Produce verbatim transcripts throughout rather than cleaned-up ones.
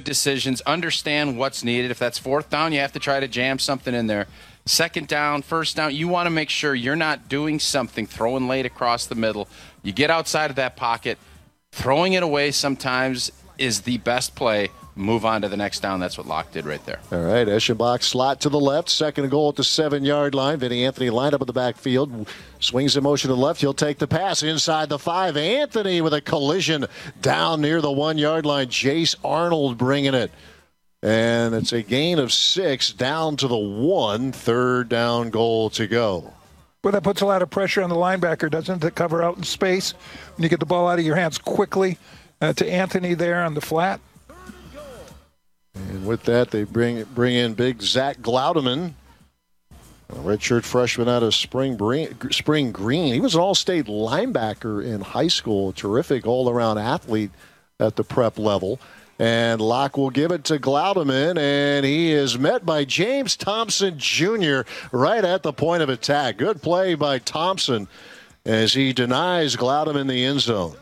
decisions, understand what's needed. If that's fourth down, you have to try to jam something in there. Second down, first down, you want to make sure you're not doing something, throwing late across the middle. You get outside of that pocket. Throwing it away sometimes is the best play. Move on to the next down. That's what Locke did right there. All right, Eschenbach slot to the left. Second and goal at the seven-yard line. Vinny Anthony lined up in the backfield. Swings in motion to the left. He'll take the pass inside the five. Anthony with a collision down near the one-yard line. Jace Arnold bringing it. And it's a gain of six down to the one. Third down goal to go. Well, that puts a lot of pressure on the linebacker, doesn't it, to cover out in space when you get the ball out of your hands quickly uh, to Anthony there on the flat. And with that, they bring bring in big Zach Glaudeman, a redshirt freshman out of Spring Green. Spring Green. He was an all-state linebacker in high school, a terrific all-around athlete at the prep level. And Locke will give it to Glaudeman, and he is met by James Thompson Junior right at the point of attack. Good play by Thompson as he denies Glaudeman the end zone.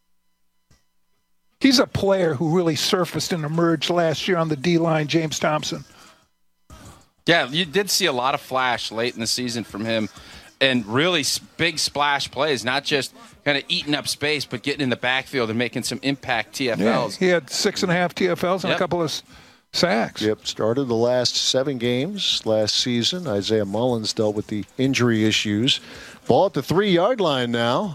He's a player who really surfaced and emerged last year on the D-line, James Thompson. Yeah, you did see a lot of flash late in the season from him, and really big splash plays, not just kind of eating up space, but getting in the backfield and making some impact T F Ls. Yeah, he had six and a half T F Ls and yep. a couple of sacks. Yep, started the last seven games last season. Isaiah Mullins dealt with the injury issues. Ball at the three-yard line now.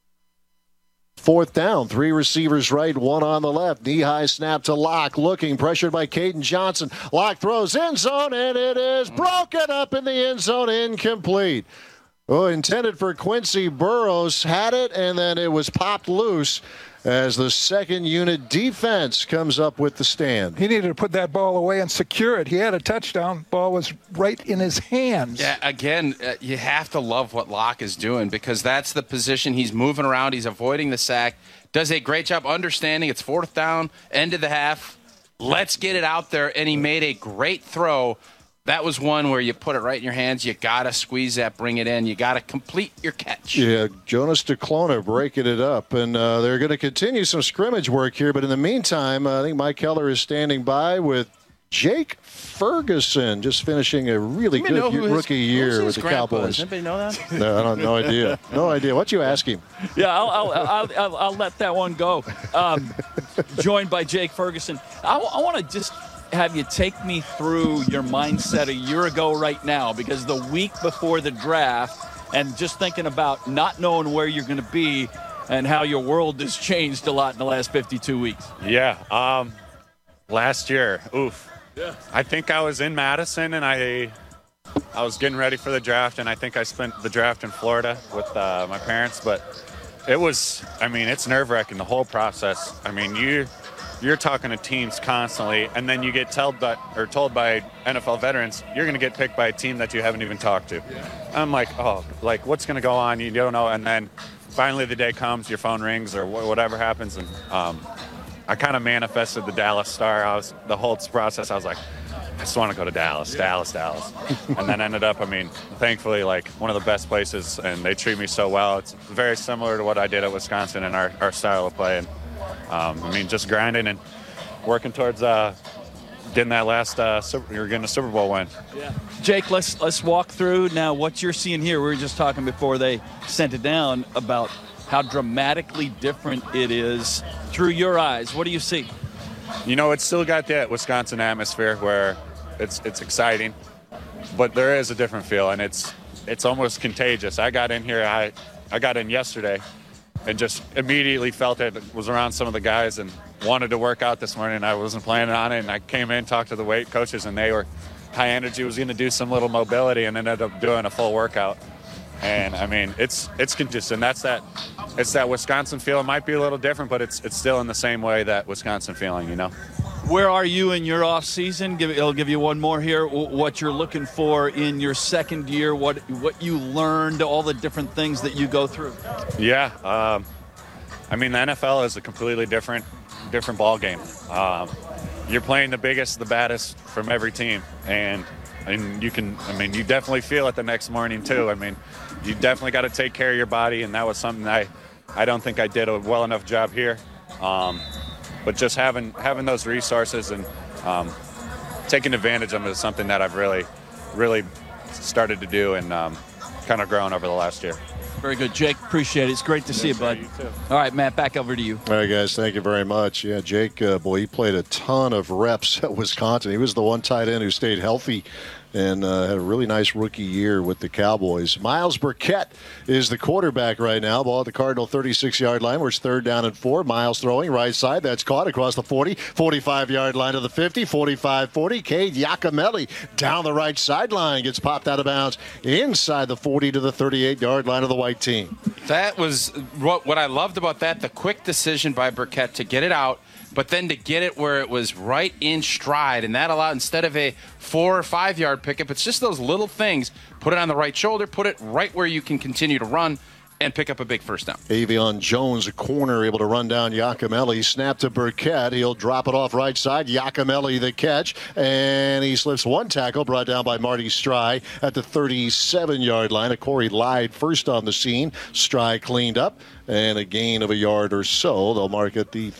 Fourth down, three receivers right, one on the left. Knee-high snap to Locke, looking, pressured by Caden Johnson. Locke throws end zone, and it is broken up in the end zone, incomplete. Oh, intended for Quincy Burrows, had it, and then it was popped loose as the second unit defense comes up with the stand. He needed to put that ball away and secure it. He had a touchdown. Ball was right in his hands. Yeah, again, uh, you have to love what Locke is doing because that's the position. He's moving around. He's avoiding the sack. Does a great job understanding it's fourth down, end of the half. Let's get it out there, and he made a great throw. That was one where you put it right in your hands. You got to squeeze that, bring it in. You got to complete your catch. Yeah, Jonas DeClona breaking it up. And uh, they're going to continue some scrimmage work here. But in the meantime, uh, I think Mike Keller is standing by with Jake Ferguson, just finishing a really good year, rookie his, year with the Cowboys. Does anybody know that? No, I don't no idea. No idea. What you ask him? Yeah, I'll, I'll, I'll, I'll, I'll let that one go. Um, joined by Jake Ferguson. I, I want to just have you take me through your mindset a year ago right now, because the week before the draft and just thinking about not knowing where you're going to be and how your world has changed a lot in the last fifty-two weeks. Yeah. Um, last year, oof. Yeah. I think I was in Madison and I I was getting ready for the draft, and I think I spent the draft in Florida with uh, my parents, but it was, I mean, it's nerve-wracking, the whole process. I mean, you You're talking to teams constantly, and then you get told by, or told by N F L veterans, you're going to get picked by a team that you haven't even talked to. Yeah. I'm like, oh, like, what's going to go on? You don't know. And then finally the day comes, your phone rings or whatever happens, and um, I kind of manifested the Dallas Star. I was the whole process. I was like, I just want to go to Dallas, yeah. Dallas, Dallas. And then ended up, I mean, thankfully, like one of the best places, and they treat me so well. It's very similar to what I did at Wisconsin and our, our style of play. And, Um, I mean, just grinding and working towards uh, getting that last uh, super, you're getting a Super Bowl win. Yeah. Jake, let's let's walk through now what you're seeing here. We were just talking before they sent it down about how dramatically different it is through your eyes. What do you see? You know, it's still got that Wisconsin atmosphere where it's it's exciting, but there is a different feel, and it's it's almost contagious. I got in here, I I got in yesterday. And just immediately felt it, was around some of the guys and wanted to work out this morning. I wasn't planning on it, and I came in, talked to the weight coaches, and they were high energy, was going to do some little mobility, and ended up doing a full workout. And, I mean, it's it's consistent. That's that, it's that Wisconsin feel. It might be a little different, but it's it's still in the same way that Wisconsin feeling, you know. Where are you in your off season? Give, I'll give you one more here. What you're looking for in your second year, what what you learned, all the different things that you go through. Yeah, um, I mean the N F L is a completely different different ball game. Um, you're playing the biggest, the baddest from every team, and and you can. I mean, you definitely feel it the next morning too. I mean, you definitely got to take care of your body, and that was something I I don't think I did a well enough job here. Um, but just having having those resources and um, taking advantage of it is something that I've really, really started to do and um, kind of grown over the last year. Very good, Jake. Appreciate it. It's great to see you, bud. You too. All right, Matt, back over to you. All right, guys, thank you very much. Yeah, Jake, uh, boy, he played a ton of reps at Wisconsin. He was the one tight end who stayed healthy and uh, had a really nice rookie year with the Cowboys. Myles Burkett is the quarterback right now. Ball at the Cardinal thirty-six-yard line, where it's third down and four. Myles throwing right side. That's caught across the forty, forty-five-yard line to the fifty, forty-five forty. Cade Giacomelli down the right sideline gets popped out of bounds inside the forty to the thirty-eight-yard line of the white team. That was what, what I loved about that, the quick decision by Burkett to get it out, but then to get it where it was right in stride, and that allowed, instead of a four or five yard pickup, it's just those little things. Put it on the right shoulder, put it right where you can continue to run and pick up a big first down. Avion Jones, a corner, able to run down Giacomelli. Snap to Burkett. He'll drop it off right side. Giacomelli the catch, and he slips one tackle, brought down by Marty Stry at the thirty-seven-yard line. A Corey Lyde first on the scene. Stry cleaned up, and a gain of a yard or so. They'll mark at the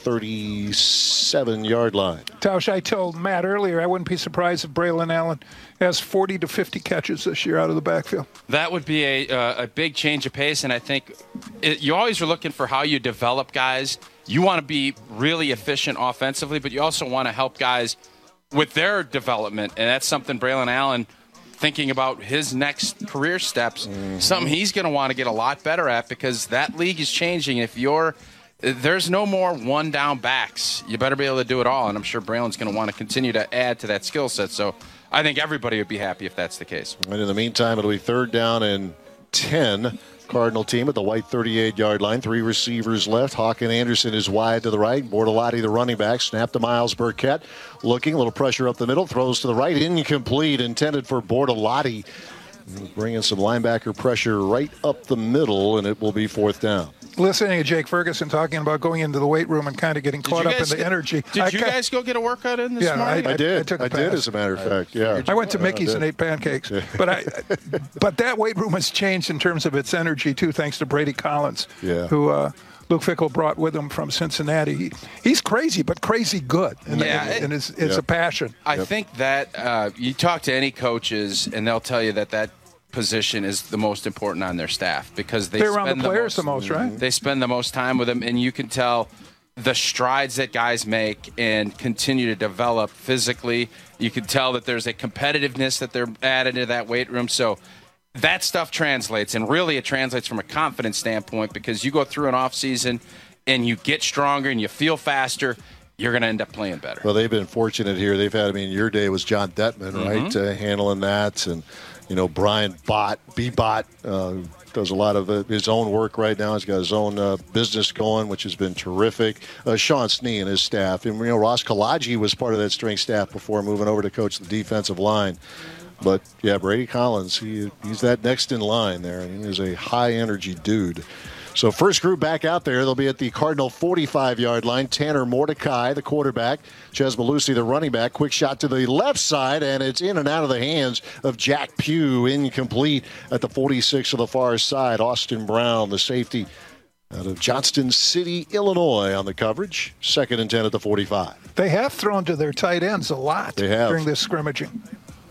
thirty-seven-yard line. Tausch, I told Matt earlier I wouldn't be surprised if Braylon Allen has forty to fifty catches this year out of the backfield. That would be a uh, a big change of pace, and I think it, you always are looking for how you develop guys. You want to be really efficient offensively, but you also want to help guys with their development, and that's something Braylon Allen, thinking about his next career steps, mm-hmm. something he's going to want to get a lot better at, because that league is changing. If you're There's no more one-down backs. You better be able to do it all, and I'm sure Braylon's going to want to continue to add to that skill set. So I think everybody would be happy if that's the case. And in the meantime, it'll be third down and ten. Cardinal team at the white thirty-eight-yard line. Three receivers left. Hawk and Anderson is wide to the right. Bortolotti, the running back. Snap to Myles Burkett. Looking, a little pressure up the middle. Throws to the right. Incomplete. Intended for Bortolotti. Bringing some linebacker pressure right up the middle, and it will be fourth down. Listening to Jake Ferguson talking about going into the weight room and kind of getting caught up in the get, energy. Did I you guys go get a workout in this yeah, morning? I, I did. I, took a I did, as a matter of fact. Yeah. I went to Mickey's and ate pancakes. But I, but that weight room has changed in terms of its energy, too, thanks to Brady Collins, yeah. who uh, Luke Fickell brought with him from Cincinnati. He, he's crazy, but crazy good. And, yeah, and, and it's, it's yep. a passion. I yep. think that uh, you talk to any coaches, and they'll tell you that that position is the most important on their staff, because they they're spend around the players the most, the most, right? They spend the most time with them, and you can tell the strides that guys make and continue to develop physically. You can tell that there's a competitiveness that they're added to that weight room. So that stuff translates, and really it translates from a confidence standpoint, because you go through an off season and you get stronger and you feel faster, you're going to end up playing better. Well, they've been fortunate here. They've had, I mean, your day was John Detman, Mm-hmm. right, uh, handling that, and you know, Brian Bott, B-Bot, uh, does a lot of uh, his own work right now. He's got his own uh, business going, which has been terrific. Uh, Sean Snee and his staff. And, you know, Ross Kalaji was part of that strength staff before moving over to coach the defensive line. But, yeah, Brady Collins, he he's that next in line there. And he is a high-energy dude. So first group back out there. They'll be at the Cardinal forty-five-yard line. Tanner Mordecai, the quarterback. Ches Malusi, the running back. Quick shot to the left side, and it's in and out of the hands of Jack Pugh. Incomplete at the forty-six of the far side. Austin Brown, the safety out of Johnston City, Illinois, on the coverage. Second and ten at the forty-five. They have thrown to their tight ends a lot They have. during this scrimmaging.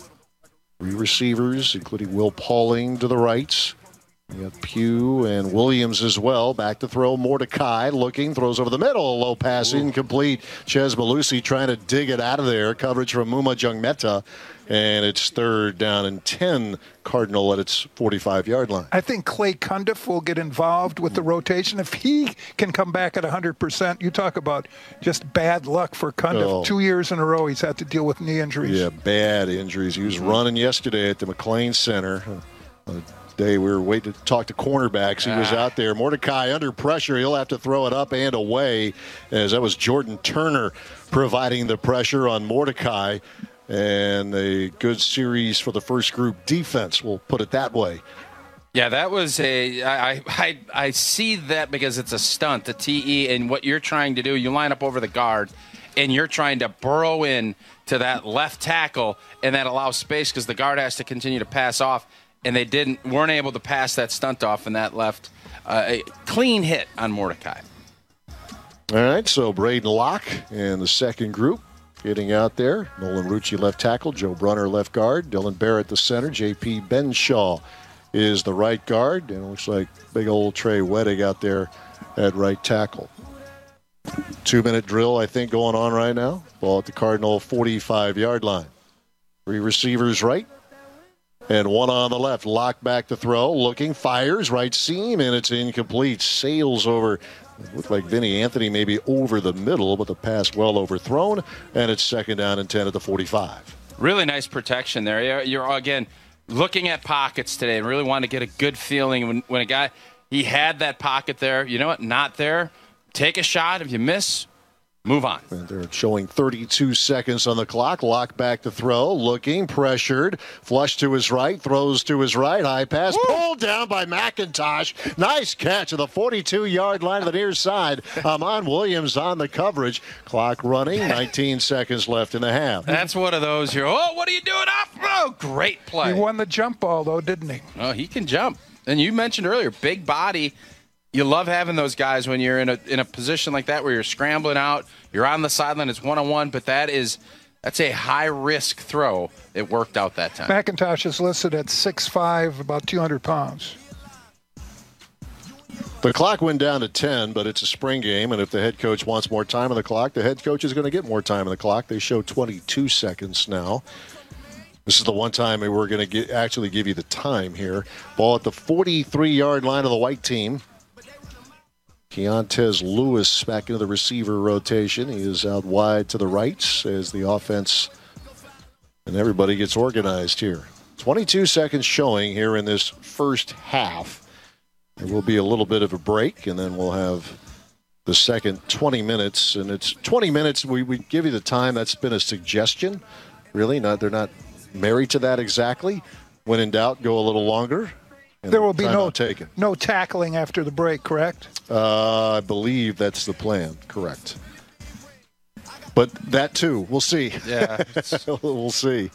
Three receivers, including Will Pauling to the right. We got Pugh and Williams as well. Back to throw. Mordecai looking. Throws over the middle. Low pass. Ooh. Incomplete. Ches Malusi trying to dig it out of there. Coverage from Muma Jungmeta. And it's third down and ten. Cardinal at its forty-five-yard line. I think Clay Cundiff will get involved with the rotation. If he can come back at one hundred percent, you talk about just bad luck for Cundiff. Oh. Two years in a row he's had to deal with knee injuries. Yeah, bad injuries. He was running yesterday at the McLean Center. Uh, Day we were waiting to talk to cornerbacks. He was out there. Mordecai under pressure. He'll have to throw it up and away, as that was Jordan Turner providing the pressure on Mordecai. And a good series for the first group defense, we'll put it that way. Yeah, that was a I, I I see that because it's a stunt, the T E, and what you're trying to do, you line up over the guard, and you're trying to burrow in to that left tackle, and that allows space because the guard has to continue to pass off. And they didn't weren't able to pass that stunt off, and that left uh, a clean hit on Mordecai. All right, so Braden Locke in the second group getting out there. Nolan Rucci left tackle, Joe Brunner left guard, Dylan Barrett the center, J P Benshaw is the right guard, and it looks like big old Trey Wettig out there at right tackle. Two-minute drill, I think, going on right now. Ball at the Cardinal forty-five-yard line. Three receivers right, and one on the left. Locke back to throw, looking, fires, right seam, and it's incomplete. Sails over. It looked like Vinny Anthony maybe over the middle, but the pass well overthrown, and it's second down and ten at the forty-five. Really nice protection there. You're, you're again, looking at pockets today and really want to get a good feeling when, when a guy, he had that pocket there. You know what? Not there. Take a shot. If you miss, move on. And they're showing thirty-two seconds on the clock. Lock back to throw. Looking, pressured. Flush to his right. Throws to his right. High pass. Woo! Pulled down by McIntosh. Nice catch at the forty-two-yard line of the near side. Amon Williams on the coverage. Clock running. nineteen seconds left in the half. That's one of those. You're, oh, what are you doing up? Oh, great play. He won the jump ball, though, didn't he? Oh, he can jump. And you mentioned earlier, big body. You love having those guys when you're in a in a position like that where you're scrambling out, you're on the sideline, it's one-on-one, but that is that's a high-risk throw. It worked out that time. McIntosh is listed at six five, about two hundred pounds. The clock went down to ten, but it's a spring game, and if the head coach wants more time on the clock, the head coach is going to get more time on the clock. They show twenty-two seconds now. This is the one time we're going to get, actually give you the time here. Ball at the forty-three-yard line of the white team. Keontez Lewis back into the receiver rotation. He is out wide to the right as the offense and everybody gets organized here. twenty-two seconds showing here in this first half. There will be a little bit of a break, and then we'll have the second twenty minutes. And it's twenty minutes. We, we give you the time. That's been a suggestion. Really, not they're not married to that exactly. When in doubt, go a little longer. There will be no taken. no tackling after the break, correct? Uh, I believe that's the plan. Correct. But that too, we'll see. Yeah, we'll see.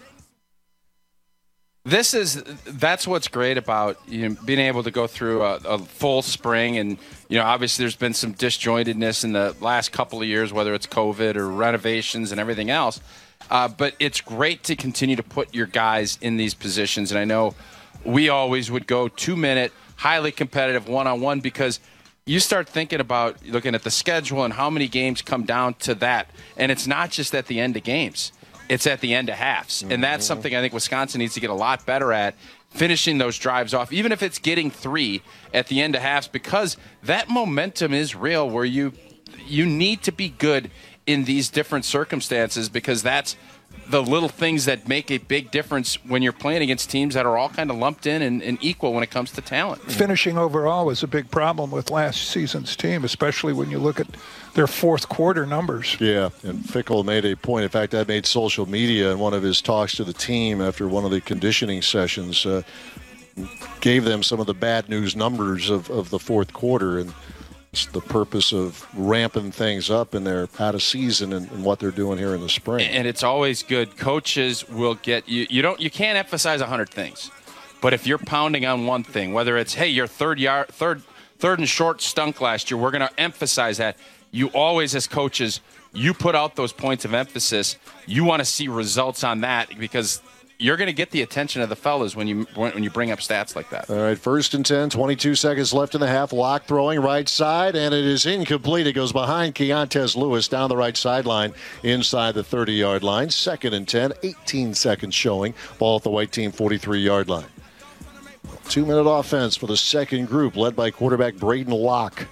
This is that's what's great about you know, being able to go through a, a full spring, and you know obviously there's been some disjointedness in the last couple of years, whether it's COVID or renovations and everything else. Uh, but it's great to continue to put your guys in these positions, and I know. We always would go two-minute, highly competitive one-on-one because you start thinking about looking at the schedule and how many games come down to that. And it's not just at the end of games. It's at the end of halves. And that's something I think Wisconsin needs to get a lot better at, finishing those drives off, even if it's getting three at the end of halves, because that momentum is real where you you need to be good in these different circumstances because that's the little things that make a big difference when you're playing against teams that are all kind of lumped in and, and equal when it comes to talent. Finishing overall was a big problem with last season's team, especially when you look at their fourth quarter numbers. Yeah, and Fickell made a point. In fact, I made social media in one of his talks to the team after one of the conditioning sessions, uh, gave them some of the bad news numbers of, of the fourth quarter, and it's the purpose of ramping things up in their out of season and, and what they're doing here in the spring. And it's always good. Coaches will get you. You don't. You can't emphasize a hundred things, but if you're pounding on one thing, whether it's hey, your third yard, third, third and short stunk last year, we're going to emphasize that. You always, as coaches, you put out those points of emphasis. You want to see results on that because you're going to get the attention of the fellas when you when you bring up stats like that. All right, first and ten, twenty-two seconds left in the half. Lock throwing right side, and it is incomplete. It goes behind Keontez Lewis down the right sideline inside the thirty-yard line. Second and ten, eighteen seconds showing. Ball at the white team forty-three-yard line. Two-minute offense for the second group, led by quarterback Braden Locke.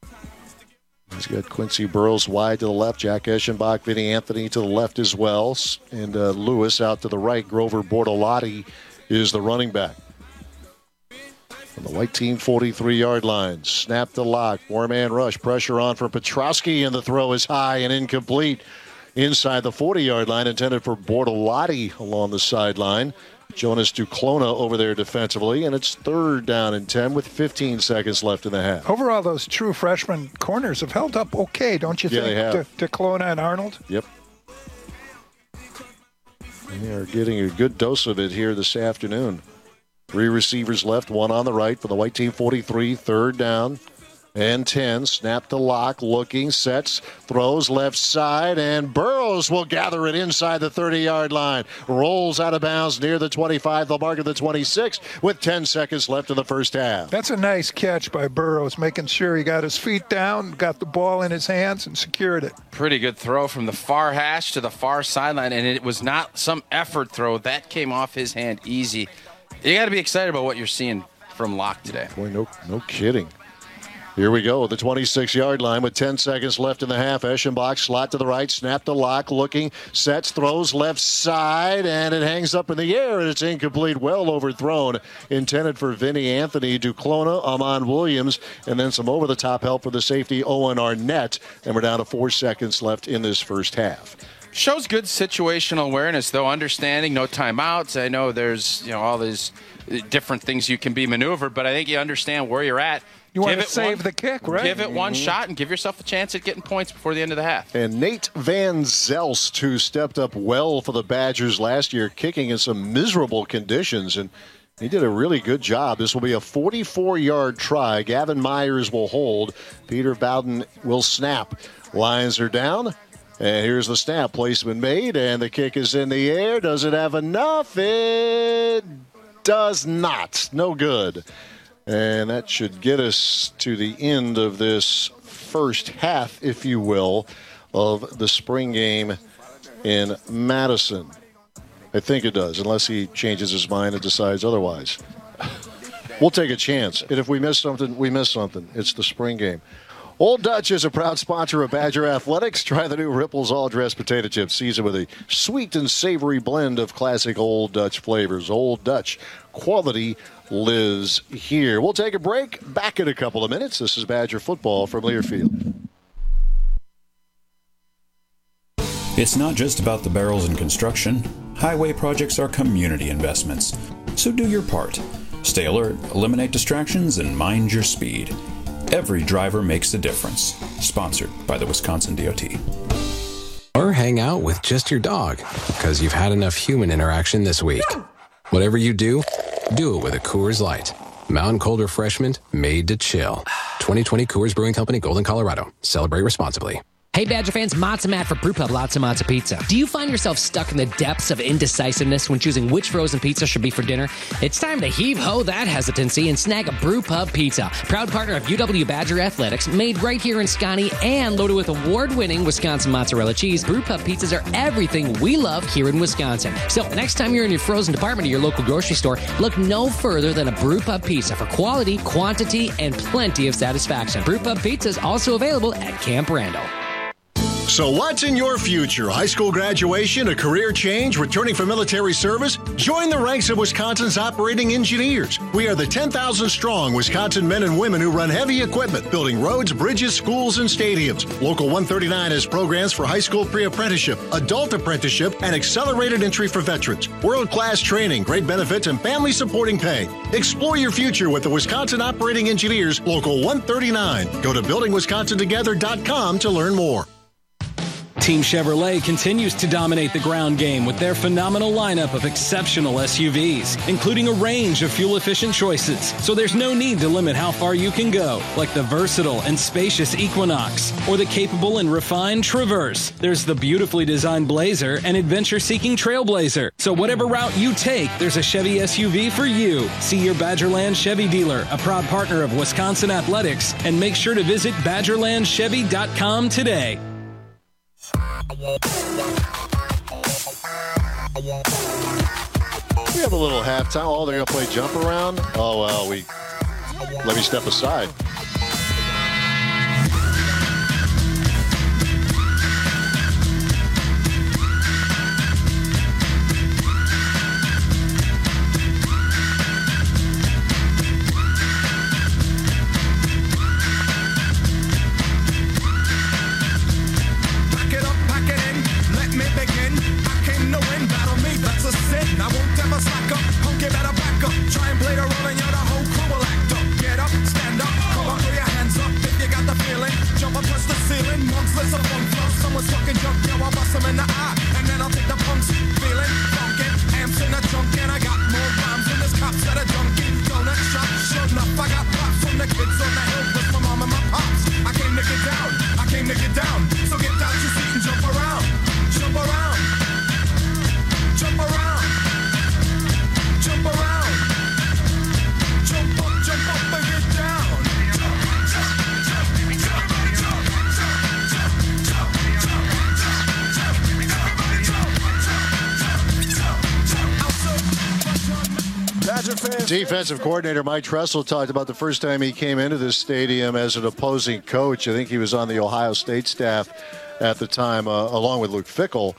He's got Quincy Burrows wide to the left, Jack Eschenbach, Vinny Anthony to the left as well, and uh, Lewis out to the right. Grover Bortolotti is the running back. From the white team forty-three-yard line, snap to Locke, four-man rush, pressure on for Petrowski, and the throw is high and incomplete. Inside the forty-yard line, intended for Bortolotti along the sideline. Jonas Duclona over there defensively, and it's third down and ten with fifteen seconds left in the half. Overall, those true freshman corners have held up okay, don't you yeah, think? They have. De- Duclona and Arnold? Yep. They are getting a good dose of it here this afternoon. Three receivers left, one on the right for the white team forty-three, third down. and ten. Snap to Locke, looking, sets, throws left side, and Burrows will gather it inside the thirty-yard line. Rolls out of bounds near the twenty-five, the mark of the twenty-six, with ten seconds left in the first half. That's a nice catch by Burrows, making sure he got his feet down, got the ball in his hands, and secured it. Pretty good throw from the far hash to the far sideline, and it was not some effort throw. That came off his hand easy. You got to be excited about what you're seeing from Locke today. Boy, no, no kidding. Here we go, the twenty-six-yard line with ten seconds left in the half. Eschenbach, slot to the right, snap to Locke, looking, sets, throws left side, and it hangs up in the air, and it's incomplete, well overthrown. Intended for Vinny Anthony, Duclona, Amon Williams, and then some over-the-top help for the safety, Owen Arnett. And we're down to four seconds left in this first half. Shows good situational awareness, though, understanding, no timeouts. I know there's, you know, all these different things you can be maneuvered, but I think you understand where you're at. You want give to save one, the kick, right? Give it one Mm-hmm. shot and give yourself a chance at getting points before the end of the half. And Nate Van Zelst, who stepped up well for the Badgers last year, kicking in some miserable conditions, and he did a really good job. This will be a forty-four-yard try. Gavin Myers will hold. Peter Bowden will snap. Lions are down. And here's the snap. Placement made, and the kick is in the air. Does it have enough? It does not. No good. And that should get us to the end of this first half, if you will, of the spring game in Madison. I think it does, unless he changes his mind and decides otherwise. We'll take a chance. And if we miss something, we miss something. It's the spring game. Old Dutch is a proud sponsor of Badger Athletics. Try the new Ripples all-dress potato chip seasoned with a sweet and savory blend of classic Old Dutch flavors. Old Dutch, quality lives here. We'll take a break. Back in a couple of minutes. This is Badger football from Learfield. It's not just about the barrels in construction. Highway projects are community investments. So do your part. Stay alert, eliminate distractions, and mind your speed. Every driver makes a difference. Sponsored by the Wisconsin D O T. Or hang out with just your dog, because you've had enough human interaction this week. Whatever you do, do it with a Coors Light. Mountain Cold Refreshment made to chill. twenty twenty Coors Brewing Company, Golden, Colorado. Celebrate responsibly. Hey, Badger fans, Matza Matt for Brew Pub Lots of Matza Pizza. Do you find yourself stuck in the depths of indecisiveness when choosing which frozen pizza should be for dinner? It's time to heave-ho that hesitancy and snag a Brew Pub Pizza. Proud partner of U W Badger Athletics, made right here in Scotty and loaded with award-winning Wisconsin mozzarella cheese. Brew Pub pizzas are everything we love here in Wisconsin. So next time you're in your frozen department of your local grocery store, look no further than a Brew Pub Pizza for quality, quantity, and plenty of satisfaction. Brew Pub Pizza is also available at Camp Randall. So what's in your future? High school graduation, a career change, returning from military service? Join the ranks of Wisconsin's operating engineers. We are the ten thousand strong Wisconsin men and women who run heavy equipment, building roads, bridges, schools, and stadiums. Local one thirty-nine has programs for high school pre-apprenticeship, adult apprenticeship, and accelerated entry for veterans. World-class training, great benefits, and family supporting pay. Explore your future with the Wisconsin Operating Engineers, Local one thirty-nine. Go to building wisconsin together dot com to learn more. Team Chevrolet continues to dominate the ground game with their phenomenal lineup of exceptional S U Vs, including a range of fuel-efficient choices, so there's no need to limit how far you can go, like the versatile and spacious Equinox or the capable and refined Traverse. There's the beautifully designed Blazer and adventure-seeking Trailblazer. So whatever route you take, there's a Chevy S U V for you. See your Badgerland Chevy dealer, a proud partner of Wisconsin Athletics, and make sure to visit badgerland chevy dot com today. We have a little halftime. Oh, they're going to play jump around? Oh, well, we let me step aside. Defensive coordinator Mike Tressel talked about the first time he came into this stadium as an opposing coach. I think he was on the Ohio State staff at the time, uh, along with Luke Fickell.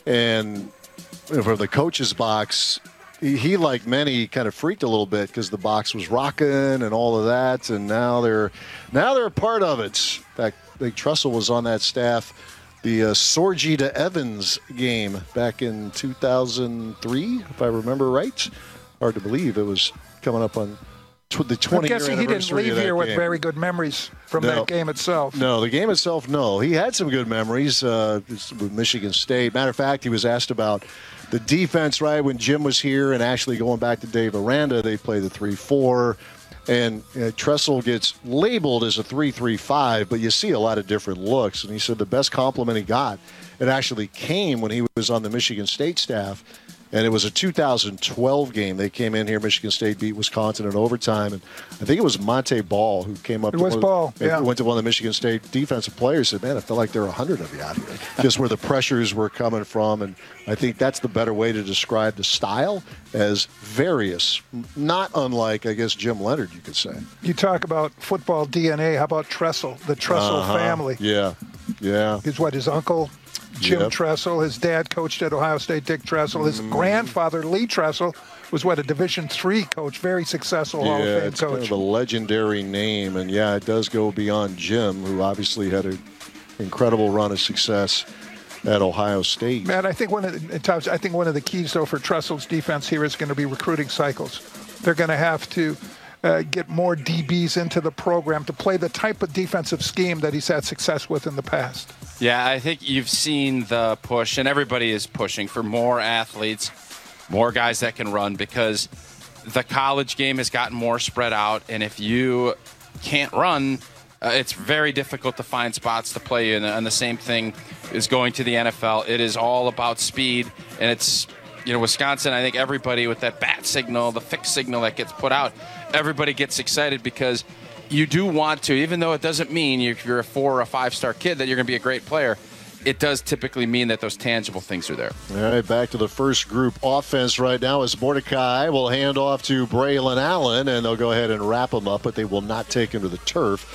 And from the coach's box, he, he, like many, kind of freaked a little bit because the box was rocking and all of that. And now they're now they're a part of it. In fact, I think Tressel was on that staff. The uh, Sorgi to Evans game back in two thousand three, if I remember right. Hard to believe it was coming up on tw- the twenty-year anniversary. I'm guessing he didn't leave here with game. very good memories from no. that game itself. No, the game itself, no. He had some good memories uh, with Michigan State. Matter of fact, he was asked about the defense, right, when Jim was here, and actually going back to Dave Aranda, they played the three four. And uh, Tressel gets labeled as a three three five, but you see a lot of different looks. And he said the best compliment he got, it actually came when he was on the Michigan State staff. And it was a two thousand twelve game. They came in here. Michigan State beat Wisconsin in overtime. And I think it was Monte Ball who came up. It to was one Ball, of, yeah. Went to one of the Michigan State defensive players and said, man, I felt like there were a hundred of you out here. Just where the pressures were coming from. And I think that's the better way to describe the style as various. Not unlike, I guess, Jim Leonard, you could say. You talk about football D N A. How about Tressel, the Tressel uh-huh. family? Yeah, yeah. Is what his uncle Jim Yep. Tressel, his dad coached at Ohio State, Dick Tressel. His Mm. grandfather, Lee Tressel, was what, a Division three coach, very successful Hall Yeah, of Fame it's coach. kind of a legendary name, and yeah, it does go beyond Jim, who obviously had an incredible run of success at Ohio State. Man, I think one of the, Tom, I think one of the keys, though, for Tressel's defense here is going to be recruiting cycles. They're going to have to uh, get more D Bs into the program to play the type of defensive scheme that he's had success with in the past. Yeah, I think you've seen the push, and everybody is pushing for more athletes, more guys that can run, because the college game has gotten more spread out, and if you can't run, uh, it's very difficult to find spots to play in. And the same thing is going to the N F L. It is all about speed, and it's, you know, Wisconsin, I think everybody with that bat signal, the fixed signal that gets put out, everybody gets excited because you do want to, even though it doesn't mean if you're a four or a five-star kid that you're going to be a great player, it does typically mean that those tangible things are there. All right, back to the first group offense right now as Mordecai will hand off to Braylon Allen, and they'll go ahead and wrap him up, but they will not take him to the turf.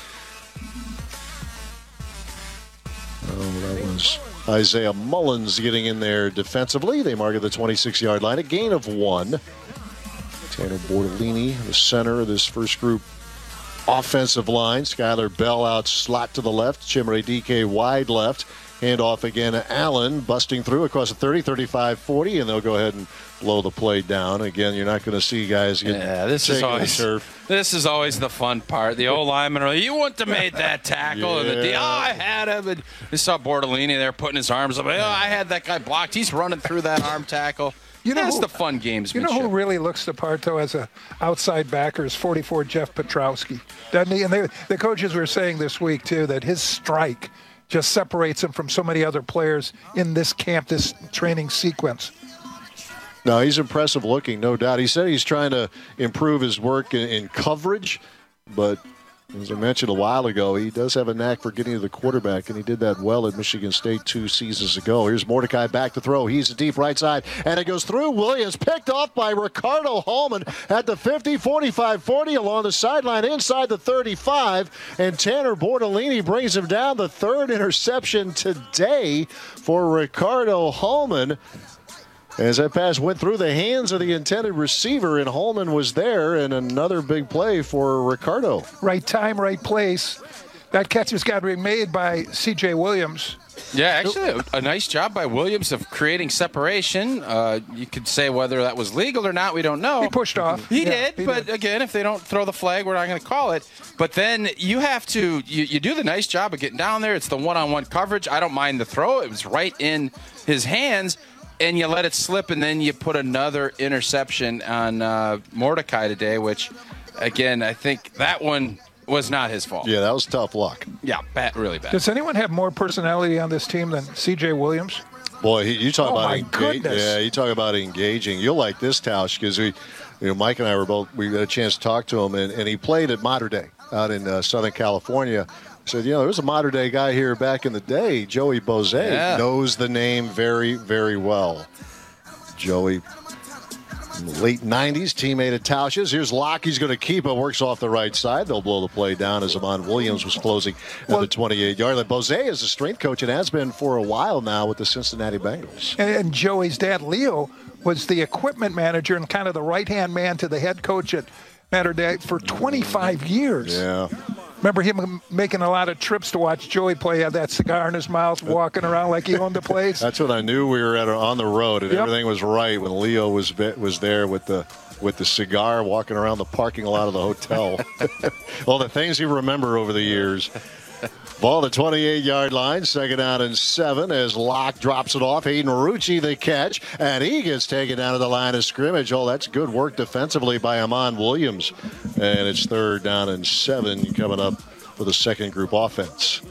Oh, that was Isaiah Mullins getting in there defensively. They mark at the twenty-six-yard line, a gain of one. Tanner Bortolini, the center of this first group offensive line. Skylar Bell out slot to the left. Chimere Dike wide left. Handoff again to Allen, busting through across the thirty, thirty-five, forty, and they'll go ahead and blow the play down. Again, you're not going to see guys get yeah, this is always turf. This is always the fun part. The old lineman, are, you wouldn't have made that tackle. Yeah. And the, oh, I had him. And you saw Bortolini there putting his arms up. Oh, I had that guy blocked. He's running through that arm tackle. You know That's who, the fun gamesmanship. You know who really looks the part, though, as a outside backer is forty-four Jeff Petrowski. Doesn't he? And they, the coaches were saying this week, too, that his strike just separates him from so many other players in this camp, this training sequence. No, he's impressive looking, no doubt. He said he's trying to improve his work in, in coverage, but as I mentioned a while ago, he does have a knack for getting to the quarterback, and he did that well at Michigan State two seasons ago. Here's Mordecai back to throw. He's a deep right side, and it goes through. Williams picked off by Ricardo Holman at the fifty, forty-five, forty along the sideline inside the thirty-five, and Tanner Bortolini brings him down. The third interception today for Ricardo Holman. As that pass went through the hands of the intended receiver, and Holman was there, and another big play for Ricardo. Right time, right place. That catch has got to be made by C J Williams. Yeah, actually, a, a nice job by Williams of creating separation. Uh, you could say whether that was legal or not, we don't know. He pushed off. He Yeah, did, he but did. again, if they don't throw the flag, we're not going to call it. But then you have to, you, you do the nice job of getting down there. It's the one-on-one coverage. I don't mind the throw. It was right in his hands. And you let it slip, and then you put another interception on uh, Mordecai today, which, again, I think that one was not his fault. Yeah, that was tough luck. Yeah, bad, really bad. Does anyone have more personality on this team than C J Williams? Boy, he, you talk Oh, about my enga- goodness. yeah, you talk about engaging. You'll like this, Tausch, because we, you know, Mike and I were both. We had a chance to talk to him, and, and he played at Mater Dei out in uh, Southern California. Said, you know, there was a Mater Dei guy here back in the day, Joey Bose, Yeah. knows the name very, very well. Joey In the late nineties, teammate of Tausch's. Here's Locke. He's going to keep it. Works off the right side. They'll blow the play down as Amon Williams was closing at well, the twenty-eight-yard line. Bose is a strength coach and has been for a while now with the Cincinnati Bengals. And, and Joey's dad, Leo, was the equipment manager and kind of the right-hand man to the head coach at Mater Dei for twenty-five years. Yeah. Remember him making a lot of trips to watch Joey play, had that cigar in his mouth, walking around like he owned the place. That's when I knew we were at on the road and yep. everything was right when Leo was was there with the with the cigar, walking around the parking lot of the hotel. All the things you remember over the years. Ball the twenty-eight-yard line, second down and seven as Locke drops it off. Hayden Rucci the catch, and he gets taken down to the line of scrimmage. Oh, that's good work defensively by Amon Williams. And it's third down and seven coming up for the second group offense.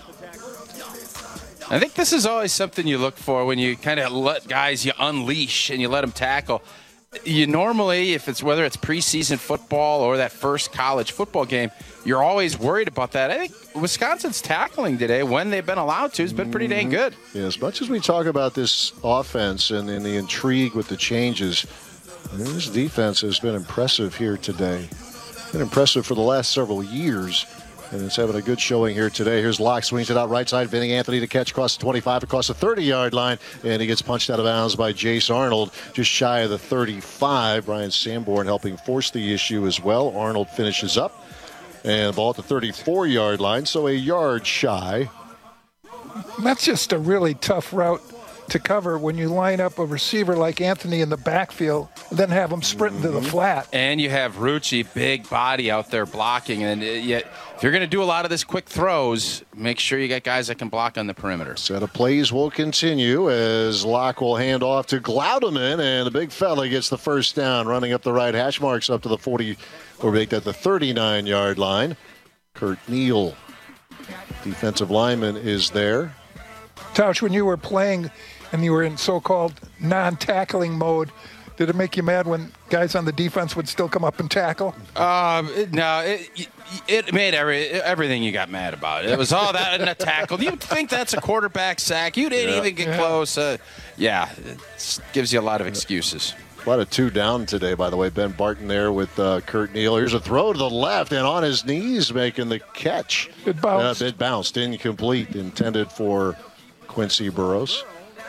I think this is always something you look for when you kind of let guys you unleash and you let them tackle. You normally, if it's whether it's preseason football or that first college football game, you're always worried about that. I think Wisconsin's tackling today, when they've been allowed to, has been pretty dang good. Yeah, as much as we talk about this offense and, and the intrigue with the changes, this defense has been impressive here today. Been impressive for the last several years. And it's having a good showing here today. Here's Locke, swings it out right side. Vinny Anthony to catch across the twenty-five, across the thirty-yard line. And he gets punched out of bounds by Jace Arnold, just shy of the thirty-five. Brian Sanborn helping force the issue as well. Arnold finishes up. And the ball at the thirty-four-yard line, so a yard shy. That's just a really tough route to cover when you line up a receiver like Anthony in the backfield and then have him sprinting mm-hmm. to the flat. And you have Rucci, big body out there blocking. And yet, if you're going to do a lot of this quick throws, make sure you got guys that can block on the perimeter. Set of plays will continue as Locke will hand off to Glaudeman, and the big fella gets the first down, running up the right hash marks up to the forty, or make that the thirty-nine-yard line. Kurt Neal, defensive lineman, is there. Tausch, when you were playing and you were in so-called non-tackling mode, did it make you mad when guys on the defense would still come up and tackle? Um, no, it, it made every everything you got mad about. It was all that and a tackle. You think that's a quarterback sack? You didn't yeah. even get yeah. close. Uh, yeah, it gives you a lot of excuses. A lot of two down today, by the way. Ben Barton there with uh, Kurt Neal. Here's a throw to the left and on his knees making the catch. It bounced. Uh, it bounced, incomplete, intended for Quincy Burrows.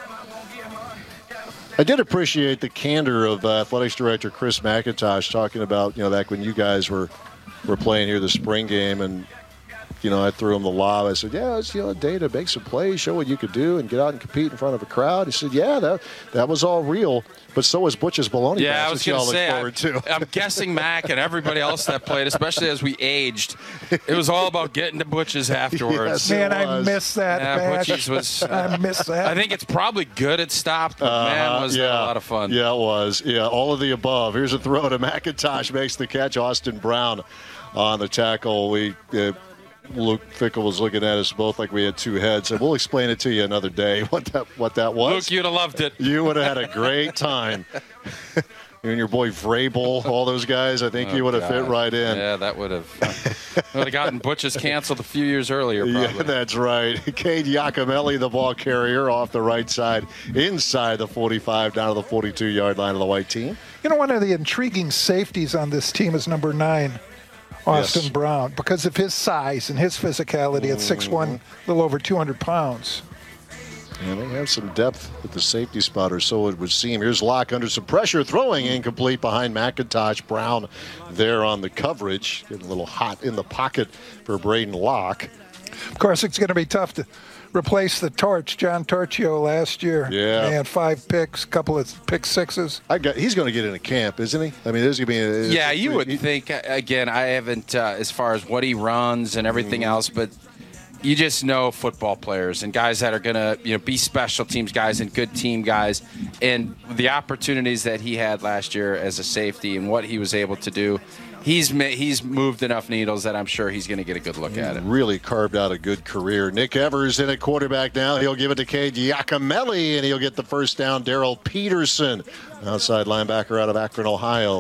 I did appreciate the candor of uh, Athletics Director Chris McIntosh talking about, you know, back when you guys were, were playing here the spring game, and, you know, I threw him the lob. I said, yeah, it's, you know, a day to make some plays, show what you could do, and get out and compete in front of a crowd. He said, yeah, that that was all real, but so was Butch's bologna. Yeah, I was going to say, I'm, I'm guessing Mac and everybody else that played, especially as we aged, it was all about getting to Butch's afterwards. Yes, man, I miss that. Yeah, Butch's was. Uh, I miss that. I think it's probably good it stopped, but uh, man, was yeah, that a lot of fun. Yeah, it was. Yeah, all of the above. Here's a throw to McIntosh, makes the catch. Austin Brown on the tackle. We. Uh, Luke Fickle was looking at us both like we had two heads, and we'll explain it to you another day what that what that was. Luke, you'd have loved it. You would have had a great time. You and your boy Vrabel, all those guys, I think oh, you would have God. fit right in. Yeah, that would have would have gotten Butch's canceled a few years earlier, probably. Yeah, that's right. Cade Giacomelli, the ball carrier, off the right side, inside the forty-five, down to the forty-two-yard line of the white team. You know, one of the intriguing safeties on this team is number nine. Austin yes. Brown, because of his size and his physicality mm-hmm. at six one, a little over two hundred pounds. And they have some depth with the safety spot, or so it would seem. Here's Locke under some pressure, throwing incomplete behind McIntosh. Brown there on the coverage, getting a little hot in the pocket for Braden Locke. Of course, it's going to be tough to replace the torch, John Torchio, last year. Yeah. He had five picks, a couple of pick sixes. I got. He's going to get in a camp, isn't he? I mean, there's going to be a, Yeah, you would he, think. Again, I haven't, uh, as far as what he runs and everything mm. else, but you just know football players and guys that are going to, you know, be special teams guys and good team guys. And the opportunities that he had last year as a safety and what he was able to do, He's he's moved enough needles that I'm sure he's going to get a good look at it. Really carved out a good career. Nick Evers in at quarterback now. He'll give it to Cade Giacomelli, and he'll get the first down. Darrell Peterson, outside linebacker out of Akron, Ohio,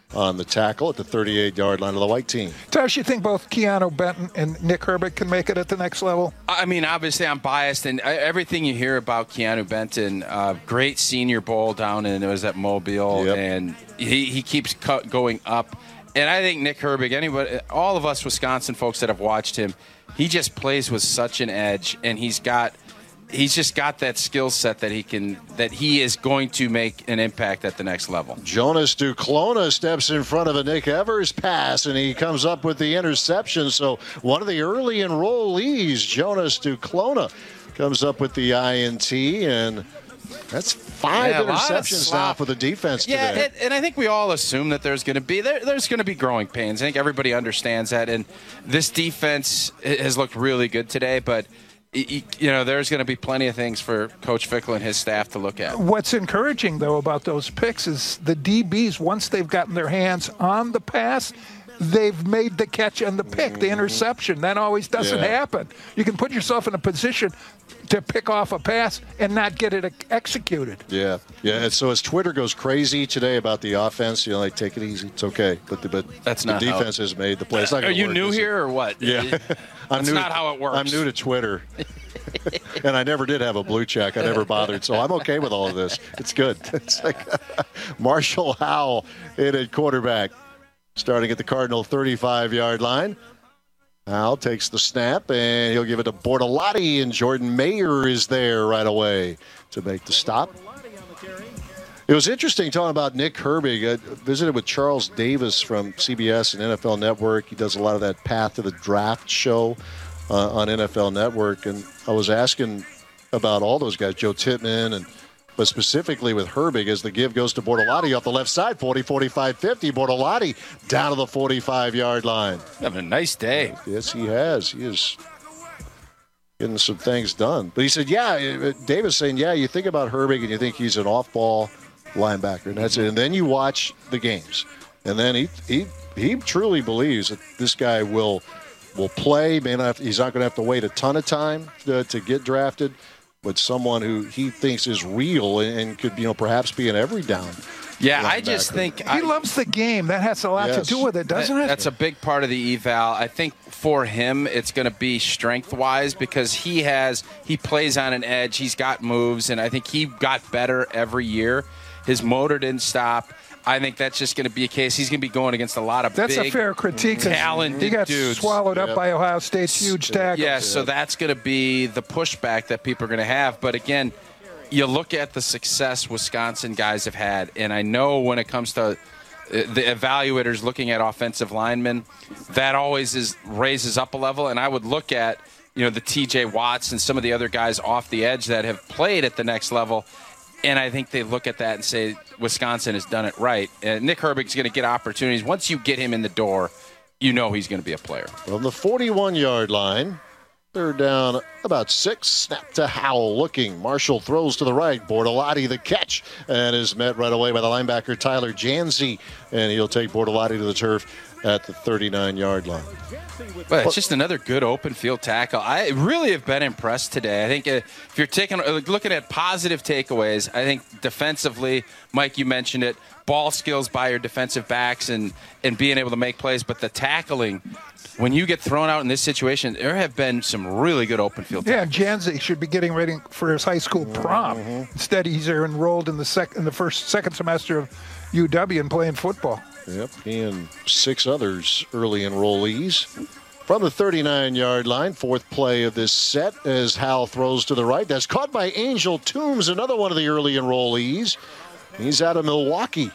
on the tackle at the thirty-eight-yard line of the white team. Tosh, you think both Keanu Benton and Nick Herbig can make it at the next level? I mean, obviously, I'm biased, and everything you hear about Keanu Benton, uh, great Senior Bowl down in it was at Mobile, yep. and he, he keeps cut going up. And I think Nick Herbig, anybody, all of us Wisconsin folks that have watched him, he just plays with such an edge, and he's got. He's just got that skill set that he can that he is going to make an impact at the next level. Jonas Duclona steps in front of a Nick Evers pass, and he comes up with the interception. So one of the early enrollees, Jonas Duclona, comes up with the I N T, and that's five yeah, interceptions now for the defense yeah, today. And, and I think we all assume that there's going to be there, there's going to be growing pains. I think everybody understands that, and this defense has looked really good today, but you know, there's going to be plenty of things for Coach Fickell and his staff to look at. What's encouraging, though, about those picks is the D Bs, once they've gotten their hands on the pass, they've made the catch and the pick, the interception. That always doesn't Yeah. happen. You can put yourself in a position to pick off a pass and not get it executed. Yeah, yeah. And so as Twitter goes crazy today about the offense, you know, like, take it easy, it's okay. But the, but That's the not how defense it- has made the play. It's not Are gonna you work, new is it? here or what? Yeah, I'm That's new. not how it works. I'm new to Twitter, and I never did have a blue check. I never bothered, so I'm okay with all of this. It's good. It's like Marshall Howell in at quarterback, starting at the Cardinal thirty-five-yard line. Howell takes the snap, and he'll give it to Bortolotti, and Jordan Mayer is there right away to make the stop. It was interesting talking about Nick Herbig. I visited with Charles Davis from C B S and N F L Network. He does a lot of that Path to the Draft show uh, on N F L Network. And I was asking about all those guys, Joe Tittman, and but specifically with Herbig, as the give goes to Bortolotti off the left side, forty, forty-five, fifty. Bortolotti down to the forty-five-yard line. Having a nice day. Yes, he has. He is getting some things done. But he said, yeah, Davis saying, yeah, you think about Herbig and you think he's an off-ball linebacker, and that's it. And then you watch the games, and then he he he truly believes that this guy will will play. May not have, he's not going to have to wait a ton of time to, to get drafted, but someone who he thinks is real and, and could, you know, perhaps be an every down. Yeah, linebacker. I just think He I, loves the game. That has a lot Yes. to do with it, doesn't it? That's a big part of the eval. I think for him, it's going to be strength-wise because he has he plays on an edge. He's got moves, and I think he got better every year. His motor didn't stop. I think that's just going to be a case. He's going to be going against a lot of That's big, a fair critique. 'Cause talented he got dudes. swallowed up Yep. by Ohio State's huge tackle. Yeah, so that's going to be the pushback that people are going to have. But again, you look at the success Wisconsin guys have had, and I know when it comes to uh, the evaluators looking at offensive linemen, that always is raises up a level. And I would look at, you know, the T J Watts and some of the other guys off the edge that have played at the next level. And I think they look at that and say, Wisconsin has done it right. And Nick Herbig's going to get opportunities. Once you get him in the door, you know he's going to be a player. From the forty-one-yard line, third down, about six. Snap to Howell looking. Marshall throws to the right. Bortolotti the catch, and is met right away by the linebacker Tyler Janzi, and he'll take Bortolotti to the turf at the thirty-nine-yard line. But it's just another good open field tackle. I really have been impressed today. I think uh, if you're taking uh, looking at positive takeaways, I think defensively, Mike, you mentioned it, ball skills by your defensive backs and, and being able to make plays. But the tackling, when you get thrown out in this situation, there have been some really good open field Yeah, tackles. Janzi should be getting ready for his high school prom. Mm-hmm. Instead, he's there enrolled in the sec- in the first second semester of U W and playing football. Yep, he and six others early enrollees. From the thirty-nine-yard line, fourth play of this set as Howell throws to the right. That's caught by Angel Toombs, another one of the early enrollees. He's out of Milwaukee.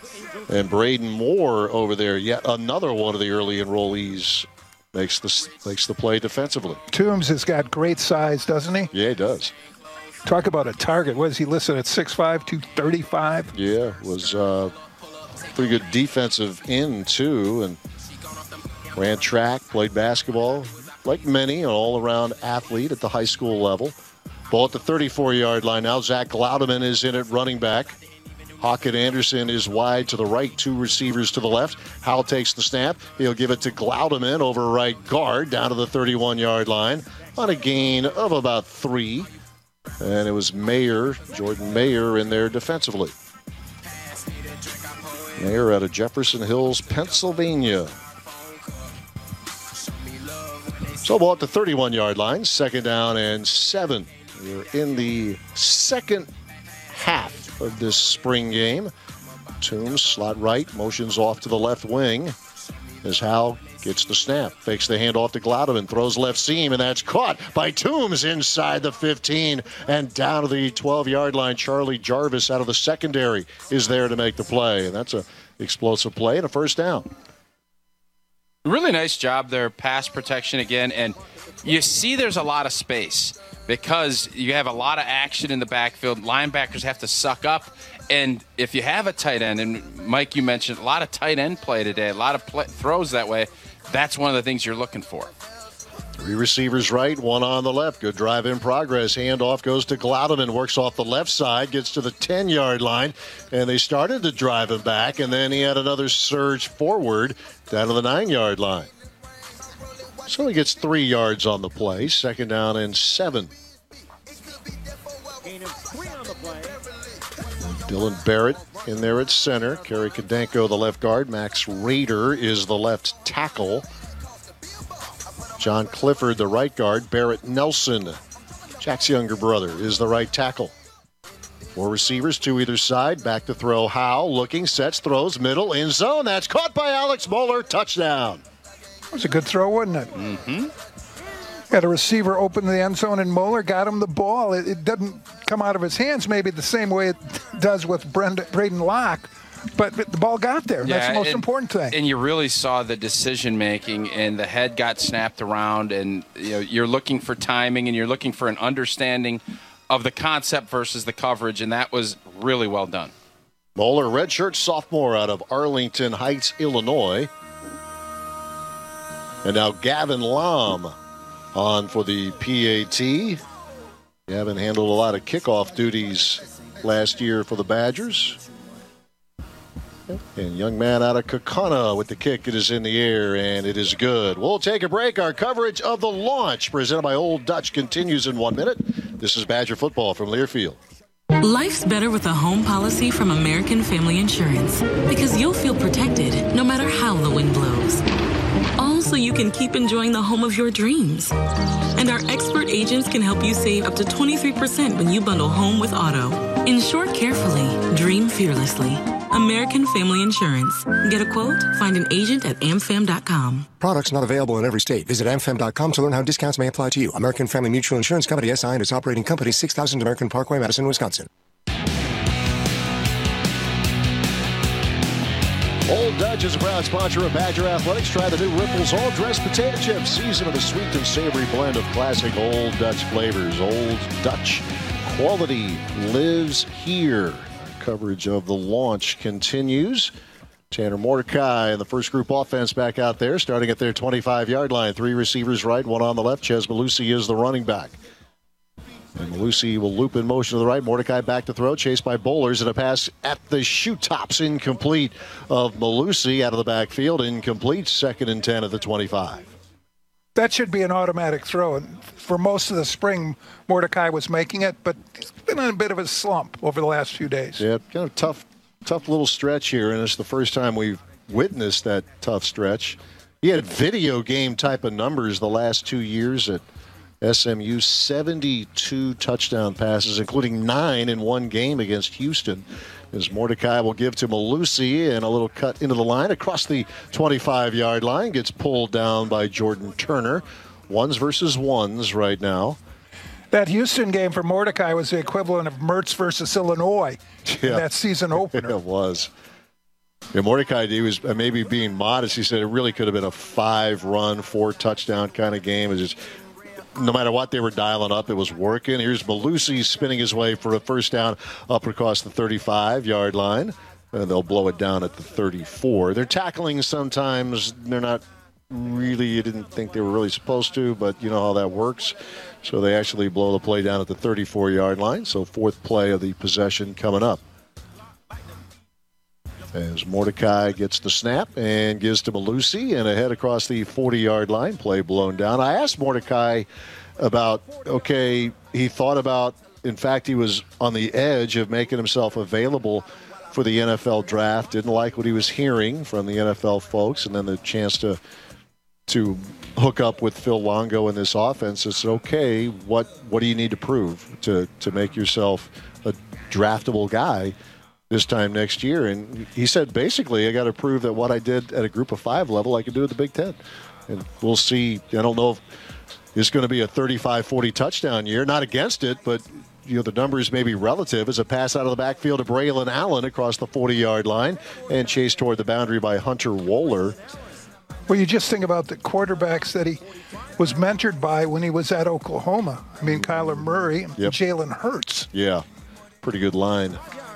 And Braden Moore over there, yet another one of the early enrollees, makes the, makes the play defensively. Toombs has got great size, doesn't he? Yeah, he does. Talk about a target. What is he listed at six five, two thirty-five? Yeah, was uh, pretty good defensive end, too, and ran track, played basketball, like many, an all-around athlete at the high school level. Ball at the thirty-four-yard line now. Zach Glaudeman is in at running back. Hockett Anderson is wide to the right, two receivers to the left. Howell takes the snap. He'll give it to Glaudeman over right guard down to the thirty-one-yard line on a gain of about three. And it was Mayer, Jordan Mayer, in there defensively. They are out of Jefferson Hills, Pennsylvania. So ball at the thirty-one-yard line, second down and seven. We're in the second half of this spring game. Toombs, slot right, motions off to the left wing as Howell gets the snap, fakes the handoff to Glaudeman, throws left seam, and that's caught by Toombs inside the fifteen and down to the twelve-yard line. Charlie Jarvis out of the secondary is there to make the play, and that's a explosive play and a first down. Really nice job there, pass protection again, and you see there's a lot of space because you have a lot of action in the backfield. Linebackers have to suck up, and if you have a tight end, and Mike, you mentioned a lot of tight end play today, a lot of play, throws that way, that's one of the things you're looking for. Three receivers right, one on the left. Good drive in progress. Handoff goes to Glaudeman, works off the left side, gets to the ten-yard line, and they started to drive him back, and then he had another surge forward down to the nine-yard line. So he gets three yards on the play, second down and seven. Dylan Barrett in there at center. Kerry Kadenko, the left guard. Max Rader is the left tackle. John Clifford, the right guard. Barrett Nelson, Jack's younger brother, is the right tackle. Four receivers, two either side. Back to throw. Howell looking, sets, throws, middle, end zone. That's caught by Alex Moeller. Touchdown. That was a good throw, wasn't it? Mm-hmm. Got a receiver open in the end zone, and Moeller got him the ball. It, it doesn't come out of his hands maybe the same way it does with Brenda, Braden Locke, but, but the ball got there. Yeah, That's the most and, important thing. And you really saw the decision-making, and the head got snapped around, and you know, you're looking for timing, and you're looking for an understanding of the concept versus the coverage, and that was really well done. Moeller, redshirt sophomore out of Arlington Heights, Illinois. And now Gavin Lom on for the P A T. Gavin handled a lot of kickoff duties last year for the Badgers. And young man out of Kaukauna with the kick. It is in the air, and it is good. We'll take a break. Our coverage of the launch presented by Old Dutch continues in one minute. This is Badger Football from Learfield. Life's better with a home policy from American Family Insurance because you'll feel protected no matter how the wind blows. All so you can keep enjoying the home of your dreams. And our expert agents can help you save up to twenty-three percent when you bundle home with auto. Insure carefully, dream fearlessly. American Family Insurance. Get a quote? Find an agent at am fam dot com. Products not available in every state. Visit am fam dot com to learn how discounts may apply to you. American Family Mutual Insurance Company, S I and its operating company, six thousand American Parkway, Madison, Wisconsin. Old Dutch is a proud sponsor of Badger Athletics. Try the new Ripples All Dressed Potato Chips. Season of a sweet and savory blend of classic Old Dutch flavors. Old Dutch quality lives here. Coverage of the launch continues. Tanner Mordecai and the first group offense back out there, starting at their twenty-five-yard line. Three receivers right, one on the left. Ches Malusi is the running back. And Malusi will loop in motion to the right. Mordecai back to throw, chased by Bowlers, and a pass at the shoe tops, incomplete of Malusi out of the backfield. Incomplete, second and ten at the twenty-five. That should be an automatic throw. And for most of the spring, Mordecai was making it, but he's been in a bit of a slump over the last few days. Yeah, kind of tough, tough little stretch here, and it's the first time we've witnessed that tough stretch. He had video game type of numbers the last two years at S M U, seventy-two touchdown passes, including nine in one game against Houston. As Mordecai will give to Malusi, and a little cut into the line across the twenty-five-yard line. Gets pulled down by Jordan Turner. Ones versus ones right now. That Houston game for Mordecai was the equivalent of Mertz versus Illinois yeah. in that season opener. It was. Yeah, Mordecai, he was maybe being modest. He said it really could have been a five-run, four-touchdown kind of game. It was just, no matter what they were dialing up, it was working. Here's Malusi spinning his way for a first down up across the thirty-five-yard line. And they'll blow it down at the thirty-four. They're tackling sometimes. They're not really, you didn't think they were really supposed to, but you know how that works. So they actually blow the play down at the thirty-four-yard line. So fourth play of the possession coming up. As Mordecai gets the snap and gives to Malusi, and ahead across the forty-yard line, play blown down. I asked Mordecai about, okay, he thought about, in fact, he was on the edge of making himself available for the N F L draft. Didn't like what he was hearing from the N F L folks, and then the chance to to hook up with Phil Longo in this offense. It's okay. What what do you need to prove to to make yourself a draftable guy this time next year? And he said, basically, I got to prove that what I did at a Group of Five level, I can do at the Big Ten. And we'll see. I don't know if it's going to be a thirty-five forty touchdown year. Not against it, but you know the numbers may be relative. As a pass out of the backfield to Braylon Allen across the forty-yard line and chased toward the boundary by Hunter Wohler. Well, you just think about the quarterbacks that he was mentored by when he was at Oklahoma. I mean, Kyler Murray and Yep. Jalen Hurts. Yeah, pretty good line.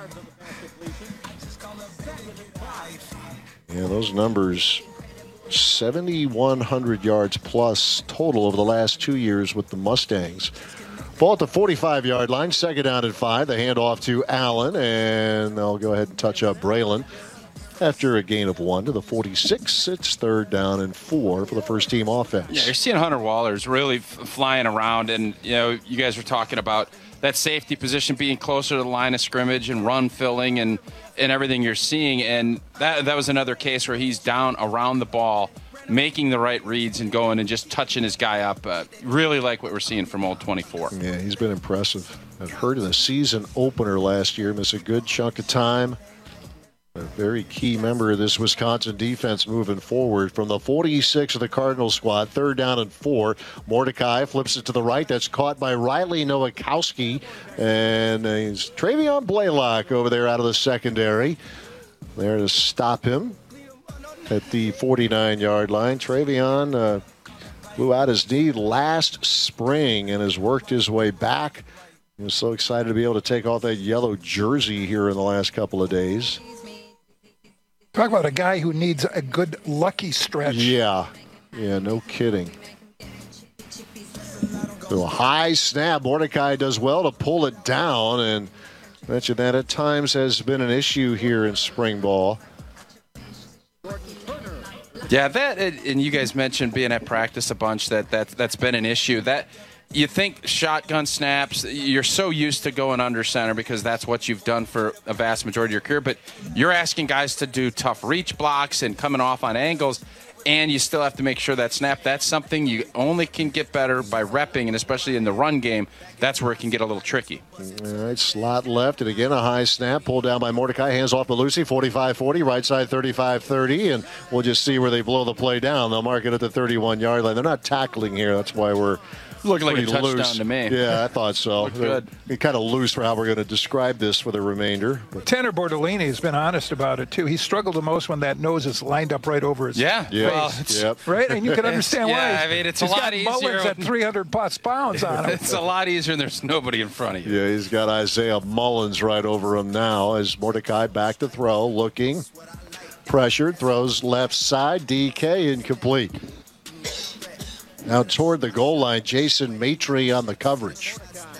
Yeah, those numbers, seventy-one hundred yards plus total over the last two years with the Mustangs. Ball at the forty-five-yard line, second down and five. The handoff to Allen, and they'll go ahead and touch up Braylon. After a gain of one to the forty-six, it's third down and four for the first team offense. Yeah, you're seeing Hunter Waller's really f- flying around, and you know you guys were talking about that safety position being closer to the line of scrimmage and run filling and, and everything you're seeing, and that that was another case where he's down around the ball, making the right reads and going and just touching his guy up. Uh, really like what we're seeing from old twenty-four. Yeah, he's been impressive. I'd heard in the season opener last year, miss a good chunk of time. A very key member of this Wisconsin defense moving forward from the forty-six of the Cardinal squad. Third down and four. Mordecai flips it to the right. That's caught by Riley Nowakowski. And he's Travion Blaylock over there out of the secondary. There to stop him at the forty-nine-yard line. Travion uh, blew out his knee last spring and has worked his way back. He was so excited to be able to take off that yellow jersey here in the last couple of days. Talk about a guy who needs a good lucky stretch. Yeah, yeah, no kidding. So a high snap. Mordecai does well to pull it down, and mentioned that at times has been an issue here in spring ball. Yeah, that and you guys mentioned being at practice a bunch. That that that's been an issue. That you think shotgun snaps, you're so used to going under center because that's what you've done for a vast majority of your career, but you're asking guys to do tough reach blocks and coming off on angles, and you still have to make sure that snap, that's something you only can get better by repping, and especially in the run game, that's where it can get a little tricky. All right, slot left, and again a high snap, pulled down by Mordecai, hands off to Lucy, forty-five forty, right side thirty-five thirty, and we'll just see where they blow the play down. They'll mark it at the thirty-one-yard line. They're not tackling here, that's why we're looking like a touchdown loose to me. Yeah, I thought so. Good. They're kind of loose for how we're going to describe this for the remainder. But Tanner Bordolini has been honest about it, too. He struggled the most when that nose is lined up right over his Yeah, face. yeah, Well, it's- yep. Right? And you can understand why. Yeah, I mean, it's a He's lot got easier mullets at when- three hundred plus pounds on him. It's a lot easier and there's nobody in front of you. Yeah, he's got Isaiah Mullins right over him now as Mordecai back to throw, looking, pressured, throws left side, D K, incomplete. Now toward the goal line, Jason Maitre on the coverage.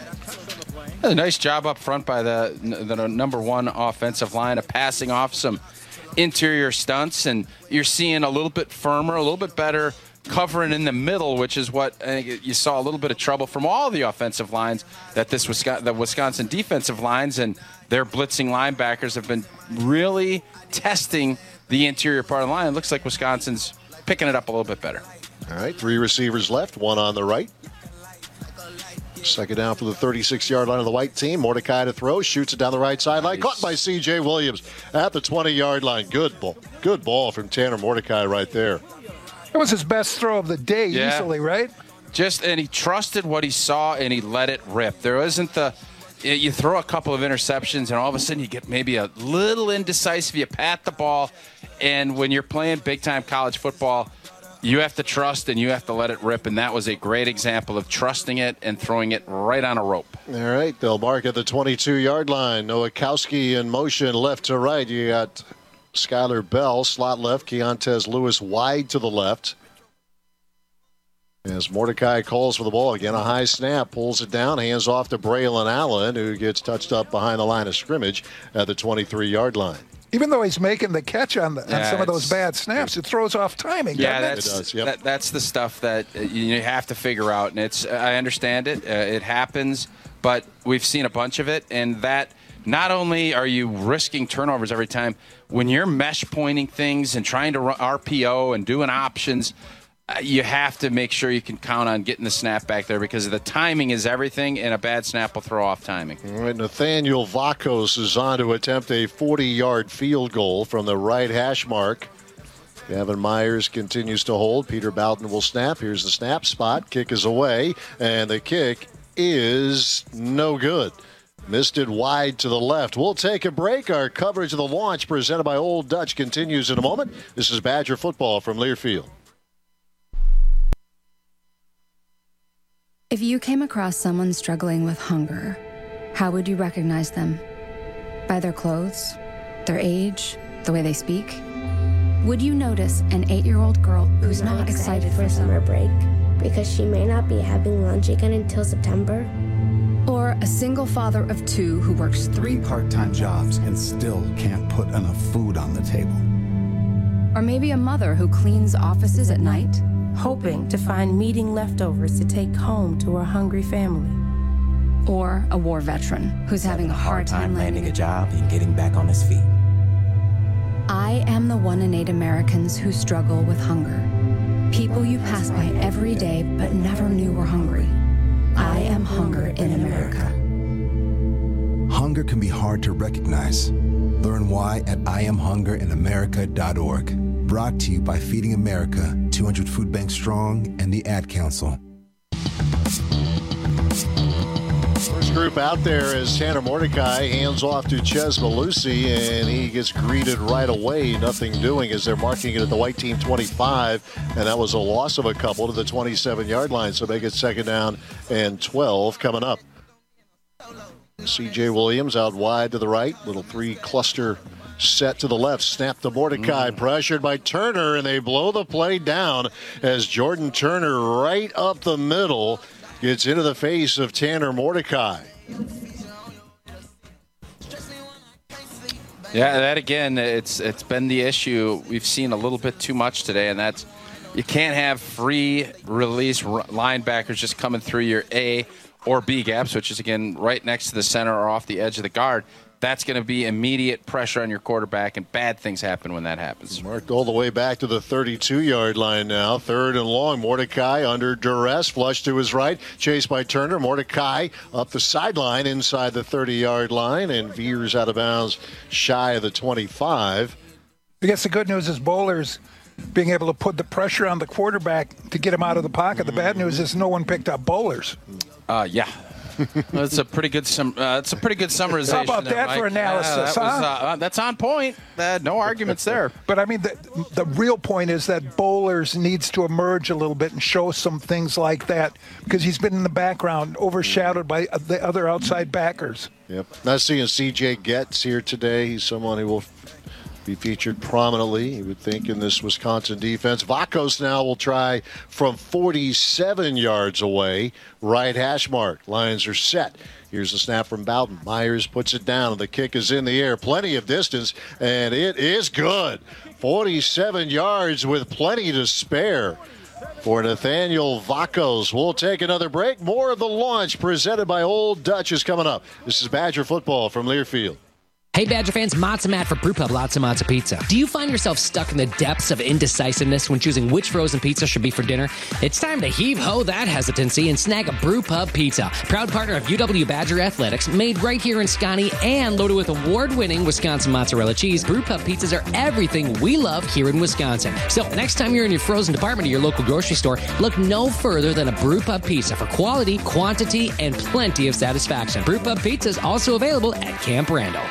A nice job up front by the, the number one offensive line of passing off some interior stunts, and you're seeing a little bit firmer, a little bit better covering in the middle, which is what I think you saw a little bit of trouble from all the offensive lines that this Wisconsin, the Wisconsin defensive lines and their blitzing linebackers have been really testing the interior part of the line. It looks like Wisconsin's picking it up a little bit better. All right, three receivers left, one on the right. Second down for the thirty-six-yard line of the white team. Mordecai to throw, shoots it down the right sideline. Caught by C J Williams at the twenty-yard line. Good ball. Good ball from Tanner Mordecai right there. That was his best throw of the day, Yeah. easily, right? Just and he trusted what he saw and he let it rip. There isn't the you throw a couple of interceptions and all of a sudden you get maybe a little indecisive. You pat the ball, and when you're playing big time college football, you have to trust and you have to let it rip. And that was a great example of trusting it and throwing it right on a rope. All right, they'll mark at the twenty-two-yard line. Nowakowski in motion left to right. You got Skylar Bell, slot left. Keontez Lewis wide to the left. As Mordecai calls for the ball, again a high snap, pulls it down, hands off to Braylon Allen, who gets touched up behind the line of scrimmage at the twenty-three-yard line. Even though he's making the catch on, the, on Yeah, some of those it's- bad snaps, it throws off timing. Yeah, doesn't it? that's It does, yep. that, that's the stuff that uh, you have to figure out, and it's I understand it. Uh, it happens, but we've seen a bunch of it, and that not only are you risking turnovers every time, when you're mesh pointing things and trying to run R P O and doing options, uh, you have to make sure you can count on getting the snap back there because the timing is everything, and a bad snap will throw off timing. All right, Nathaniel Vakos is on to attempt a forty-yard field goal from the right hash mark. Gavin Myers continues to hold. Peter Boughton will snap. Here's the snap spot. Kick is away, and the kick is no good. Missed it wide to the left. We'll take a break. Our coverage of the launch presented by Old Dutch continues in a moment. This is Badger football from Learfield. If you came across someone struggling with hunger, how would you recognize them? By their clothes, their age, the way they speak? Would you notice an eight-year-old girl who's not, not excited, excited for summer break because she may not be having lunch again until September? Or a single father of two who works three part-time jobs and still can't put enough food on the table? Or maybe a mother who cleans offices at night, hoping to find meeting leftovers to take home to her hungry family. Or a war veteran who's having a hard time landing a job and getting back on his feet. I am the one in eight Americans who struggle with hunger. People you pass by every day but never knew were hungry. I am hunger in America. Hunger can be hard to recognize. Learn why at I am hunger in america dot org. Brought to you by Feeding America, two hundred Food Bank Strong, and the Ad Council. First group out there is Tanner Mordecai, hands off to Ches Malusi, and he gets greeted right away, nothing doing as they're marking it at the white team twenty-five, and that was a loss of a couple to the twenty-seven-yard line, so they get second down and twelve coming up. C J Williams out wide to the right, little three cluster set to the left, snap to Mordecai, mm. pressured by Turner, and they blow the play down as Jordan Turner right up the middle gets into the face of Tanner Mordecai. Yeah, that again, it's it's been the issue. We've seen a little bit too much today, and that's you can't have free release linebackers just coming through your A or B gaps, which is, again, right next to the center or off the edge of the guard. That's going to be immediate pressure on your quarterback, and bad things happen when that happens. Marked all the way back to the thirty-two-yard line now. Third and long. Mordecai under duress. Flush to his right. Chased by Turner. Mordecai up the sideline inside the thirty-yard line and veers out of bounds shy of the twenty-five. I guess the good news is Bowler's being able to put the pressure on the quarterback to get him out of the pocket. The bad news is no one picked up Bowlers. Uh, yeah. That's a pretty good sum. Uh, it's a pretty good summarization. How about there, that Mike? for analysis? Yeah, that huh? was, uh, that's on point. Uh, no arguments there. But I mean, the, the real point is that Bowlers needs to emerge a little bit and show some things like that because he's been in the background, overshadowed by the other outside backers. Yep. Not seeing C J Getz here today. He's someone who will be featured prominently, you would think, in this Wisconsin defense. Vakos now will try from forty-seven yards away. Right hash mark. Lions are set. Here's the snap from Boughton. Myers puts it down. The kick is in the air. Plenty of distance, and it is good. forty-seven yards with plenty to spare for Nathaniel Vakos. We'll take another break. More of the launch presented by Old Dutch is coming up. This is Badger football from Learfield. Hey, Badger fans, Matza Matt for Brewpub Lots of Matza Pizza. Do you find yourself stuck in the depths of indecisiveness when choosing which frozen pizza should be for dinner? It's time to heave-ho that hesitancy and snag a Brewpub Pizza. Proud partner of U W Badger Athletics, made right here in Scotty and loaded with award-winning Wisconsin mozzarella cheese. Brewpub pizzas are everything we love here in Wisconsin. So next time you're in your frozen department of your local grocery store, look no further than a Brewpub Pizza for quality, quantity, and plenty of satisfaction. Brewpub Pizza is also available at Camp Randall.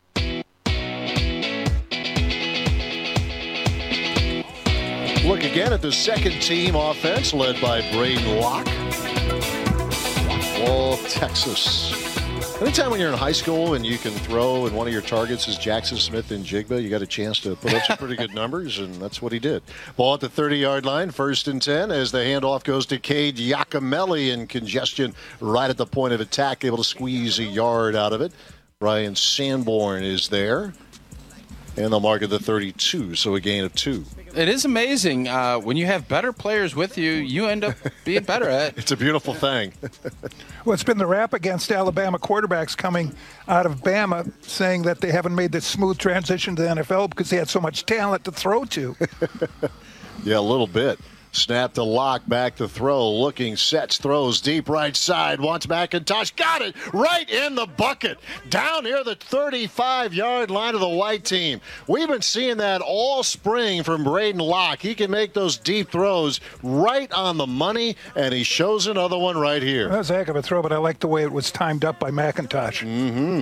Look again at the second team offense led by Braden Locke. Rockwall, Texas. Anytime when you're in high school and you can throw and one of your targets is Jackson Smith and Jigba, you got a chance to put up some pretty good numbers, and that's what he did. Ball at the thirty-yard line, first and ten, as the handoff goes to Cade Giacomelli in congestion right at the point of attack, able to squeeze a yard out of it. Brian Sanborn is there. And they'll mark at the thirty-two, so a gain of two. It is amazing. Uh, when you have better players with you, you end up being better at it. It's a beautiful thing. Well, it's been the rap against Alabama quarterbacks coming out of Bama saying that they haven't made this smooth transition to the N F L because they had so much talent to throw to. Yeah, a little bit. Snap to Lock, back to throw, looking, sets, throws, deep right side, wants McIntosh, got it, right in the bucket, down near the thirty-five-yard line of the white team. We've been seeing that all spring from Braden Locke. He can make those deep throws right on the money, and he shows another one right here. That was a heck of a throw, but I like the way it was timed up by McIntosh. Mm-hmm.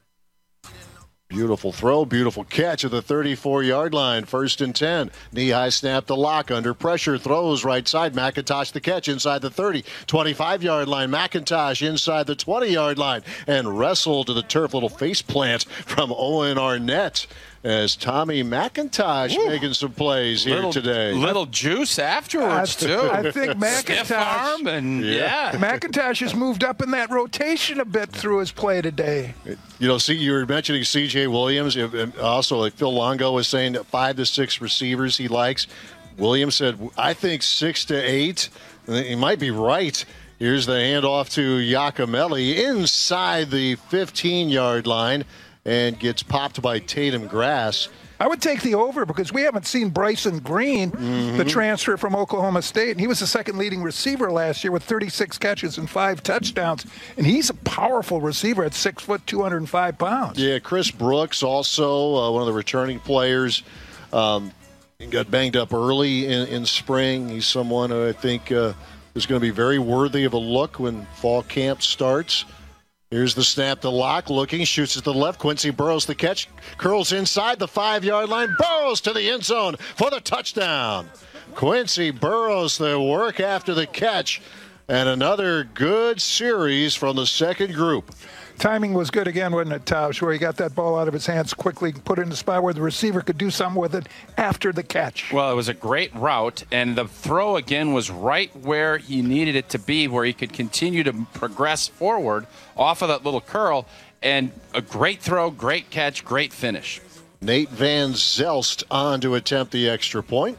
Beautiful throw, beautiful catch at the thirty-four-yard line. First and ten. Knee-high snap to Lock. Under pressure, throws right side. McIntosh the catch inside the thirty. twenty-five-yard line. McIntosh inside the twenty-yard line. And wrestled to the turf. Little face plant from Owen Arnett as Tommy McIntosh Ooh. making some plays here little, today. Little juice afterwards, I, too. I think McIntosh, Stiff arm and, yeah. yeah. McIntosh has moved up in that rotation a bit through his play today. You know, see, you were mentioning C J Williams. And also, like Phil Longo was saying, that five to six receivers he likes. Williams said, I think six to eight. He might be right. Here's the handoff to Giacomelli inside the fifteen-yard line and gets popped by Tatum Grass. I would take the over because we haven't seen Bryson Green, mm-hmm. the transfer from Oklahoma State. And he was the second leading receiver last year with thirty-six catches and five touchdowns. And he's a powerful receiver at six foot, two hundred five pounds. Yeah, Chris Brooks, also uh, one of the returning players. Um, got banged up early in, in spring. He's someone who I think uh, is going to be very worthy of a look when fall camp starts. Here's the snap to Lock, looking, shoots it to the left. Quincy Burrows the catch, curls inside the five-yard line. Burrows to the end zone for the touchdown. Quincy Burrows the work after the catch. And another good series from the second group. Timing was good again, wasn't it, Tausch, where he got that ball out of his hands quickly, put it in the spot where the receiver could do something with it after the catch. Well, it was a great route, and the throw again was right where he needed it to be, where he could continue to progress forward off of that little curl, and a great throw, great catch, great finish. Nate Van Zelst on to attempt the extra point.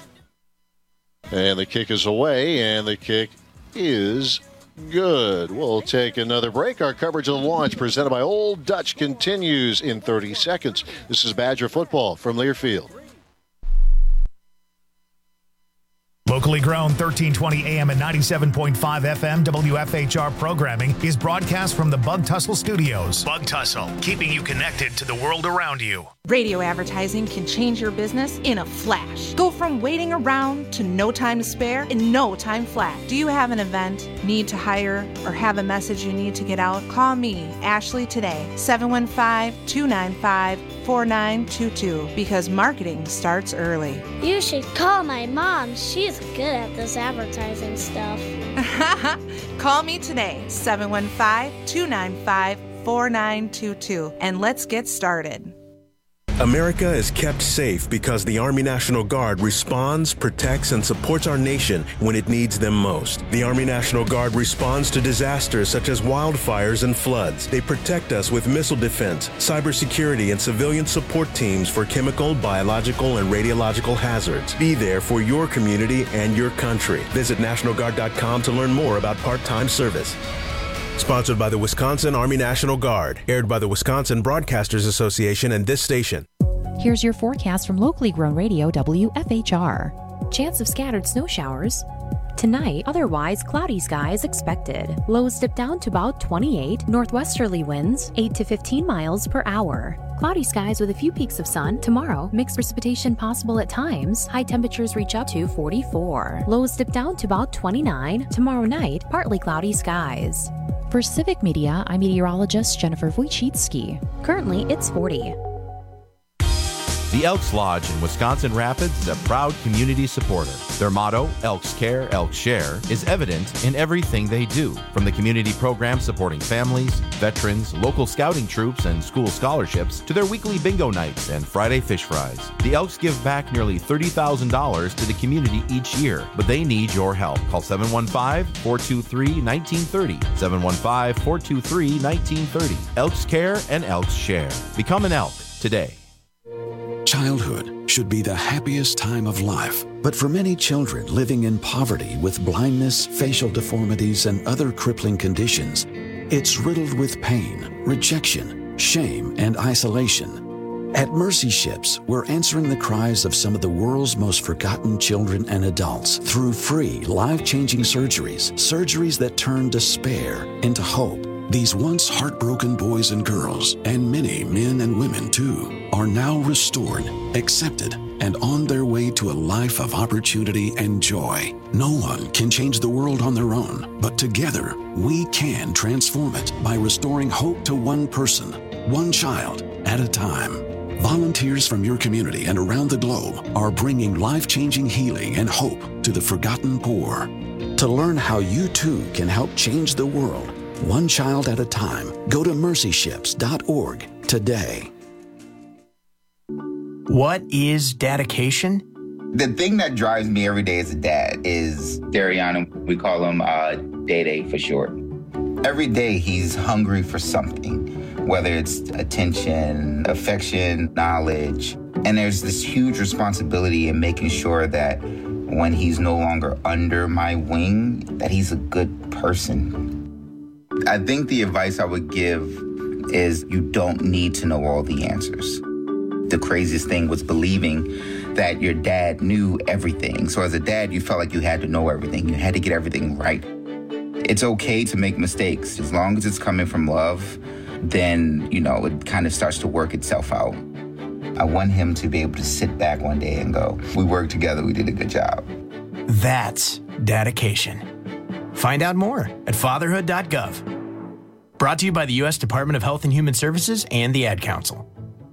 And the kick is away, and the kick is good. We'll take another break. Our coverage of the launch presented by Old Dutch continues in thirty seconds. This is Badger Football from Learfield. Locally grown, thirteen twenty A M and ninety-seven point five F M W F H R programming is broadcast from the Bug Tussle Studios. Bug Tussle, keeping you connected to the world around you. Radio advertising can change your business in a flash. Go from waiting around to no time to spare in no time flat. Do you have an event, need to hire, or have a message you need to get out? Call me, Ashley, today, seven one five, two nine five, four nine two two, because marketing starts early. You should call my mom. She's good at this advertising stuff. Call me today, seven one five, two nine five, four nine two two, and let's get started. America is kept safe because the Army National Guard responds, protects, and supports our nation when it needs them most. The Army National Guard responds to disasters such as wildfires and floods. They protect us with missile defense, cybersecurity, and civilian support teams for chemical, biological, and radiological hazards. Be there for your community and your country. Visit National Guard dot com to learn more about part-time service. Sponsored by the Wisconsin Army National Guard. Aired by the Wisconsin Broadcasters Association and this station. Here's your forecast from locally grown radio W F H R. Chance of scattered snow showers. Tonight, otherwise cloudy skies expected. Lows dip down to about twenty-eight. Northwesterly winds, eight to fifteen miles per hour. Cloudy skies with a few peaks of sun. Tomorrow, mixed precipitation possible at times. High temperatures reach up to forty-four. Lows dip down to about twenty-nine. Tomorrow night, partly cloudy skies. For Civic Media, I'm meteorologist Jennifer Wojcicki. Currently, it's forty. The Elks Lodge in Wisconsin Rapids is a proud community supporter. Their motto, Elks Care, Elks Share, is evident in everything they do. From the community programs supporting families, veterans, local scouting troops, and school scholarships, to their weekly bingo nights and Friday fish fries. The Elks give back nearly thirty thousand dollars to the community each year, but they need your help. Call seven one five, four two three, one nine three zero, seven one five, four two three, one nine three zero. Elks Care and Elks Share. Become an Elk today. Childhood should be the happiest time of life. But for many children living in poverty with blindness, facial deformities, and other crippling conditions, it's riddled with pain, rejection, shame, and isolation. At Mercy Ships, we're answering the cries of some of the world's most forgotten children and adults through free, life-changing surgeries, surgeries that turn despair into hope. These once heartbroken boys and girls, and many men and women too, are now restored, accepted, and on their way to a life of opportunity and joy. No one can change the world on their own, but together we can transform it by restoring hope to one person, one child at a time. Volunteers from your community and around the globe are bringing life-changing healing and hope to the forgotten poor. To learn how you too can help change the world, one child at a time, go to mercy ships dot org today. What is dedication? The thing that drives me every day as a dad is Dariana. We call him uh, Day Day for short. Every day he's hungry for something, whether it's attention, affection, knowledge. And there's this huge responsibility in making sure that when he's no longer under my wing, that he's a good person. I think the advice I would give is you don't need to know all the answers. The craziest thing was believing that your dad knew everything. So as a dad, you felt like you had to know everything. You had to get everything right. It's okay to make mistakes. As long as it's coming from love, then, you know, it kind of starts to work itself out. I want him to be able to sit back one day and go, we worked together, we did a good job. That's dedication. Find out more at fatherhood dot gov. Brought to you by the U S Department of Health and Human Services and the Ad Council.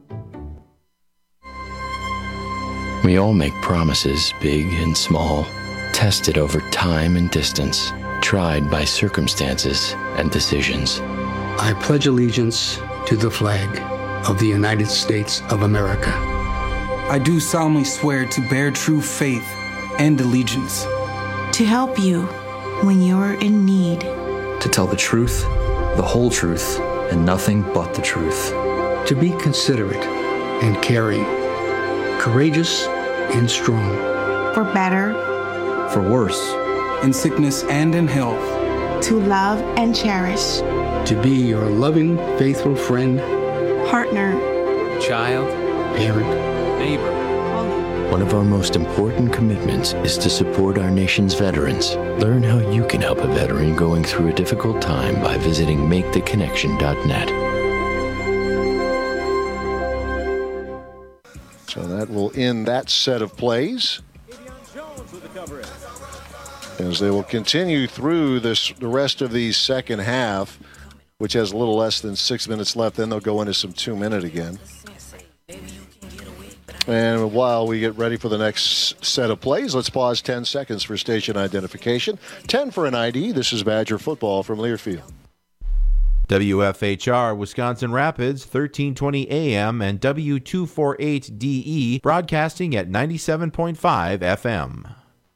We all make promises, big and small, tested over time and distance, tried by circumstances and decisions. I pledge allegiance to the flag of the United States of America. I do solemnly swear to bear true faith and allegiance. To help you when you're in need. To tell the truth, the whole truth, and nothing but the truth. To be considerate and caring, courageous and strong. For better. For worse. In sickness and in health. To love and cherish. To be your loving, faithful friend. Partner. Child. Parent. Neighbor. One of our most important commitments is to support our nation's veterans. Learn how you can help a veteran going through a difficult time by visiting make the connection dot net. So that will end that set of plays, as they will continue through this the rest of the second half, which has a little less than six minutes left. Then they'll go into some two-minute again. And while we get ready for the next set of plays, let's pause ten seconds for station identification. ten for an I D. This is Badger football from Learfield. W F H R Wisconsin Rapids, thirteen twenty A M and W two forty-eight D E, broadcasting at ninety-seven point five F M.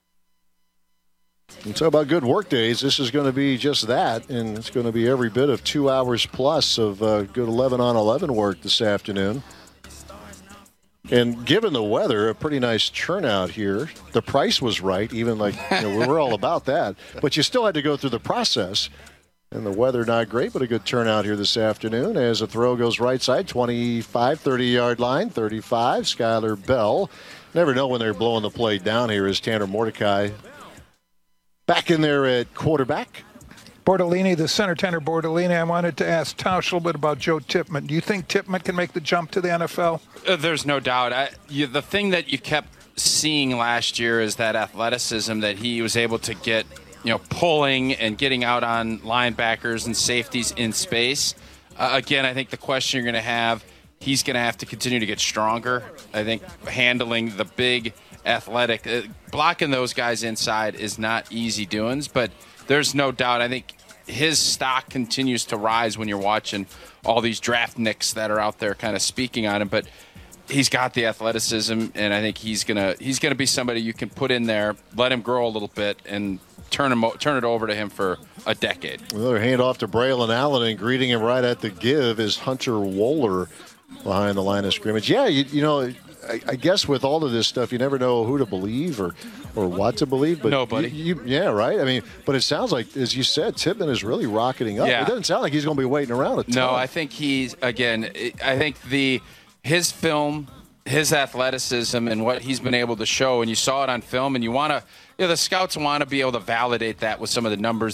And talk about good work days. This is going to be just that, and it's going to be every bit of two hours plus of uh, good eleven on eleven work this afternoon. And given the weather, a pretty nice turnout here. The price was right, even like, you know, we were all about that. But you still had to go through the process. And the weather not great, but a good turnout here this afternoon as a throw goes right side, twenty-five, thirty-yard line, thirty-five, Skylar Bell. Never know when they're blowing the play down here as Tanner Mordecai back in there at quarterback. Bordolini, the center Tanner Bordolini. I wanted to ask Tausch a little bit about Joe Tippmann. Do you think Tippmann can make the jump to the N F L? Uh, there's no doubt. I, you, the thing that you kept seeing last year is that athleticism that he was able to get, you know, pulling and getting out on linebackers and safeties in space. Uh, again, I think the question you're going to have, he's going to have to continue to get stronger. I think handling the big athletic, uh, blocking those guys inside is not easy doings, but there's no doubt. I think his stock continues to rise when you're watching all these draft nicks that are out there kind of speaking on him, but he's got the athleticism, and I think he's gonna he's gonna be somebody you can put in there, let him grow a little bit, and turn him turn it over to him for a decade. Another handoff to Braylon Allen, and greeting him right at the give is Hunter Wohler behind the line of scrimmage. Yeah, you, you know, I, I guess with all of this stuff, you never know who to believe or, or what to believe. But Nobody. You, you, yeah, right? I mean, but it sounds like, as you said, Tippmann is really rocketing up. Yeah. It doesn't sound like he's going to be waiting around a ton. No, I think he's, again, I think the his film, his athleticism, and what he's been able to show, and you saw it on film, and you want to, you know, the scouts want to be able to validate that with some of the numbers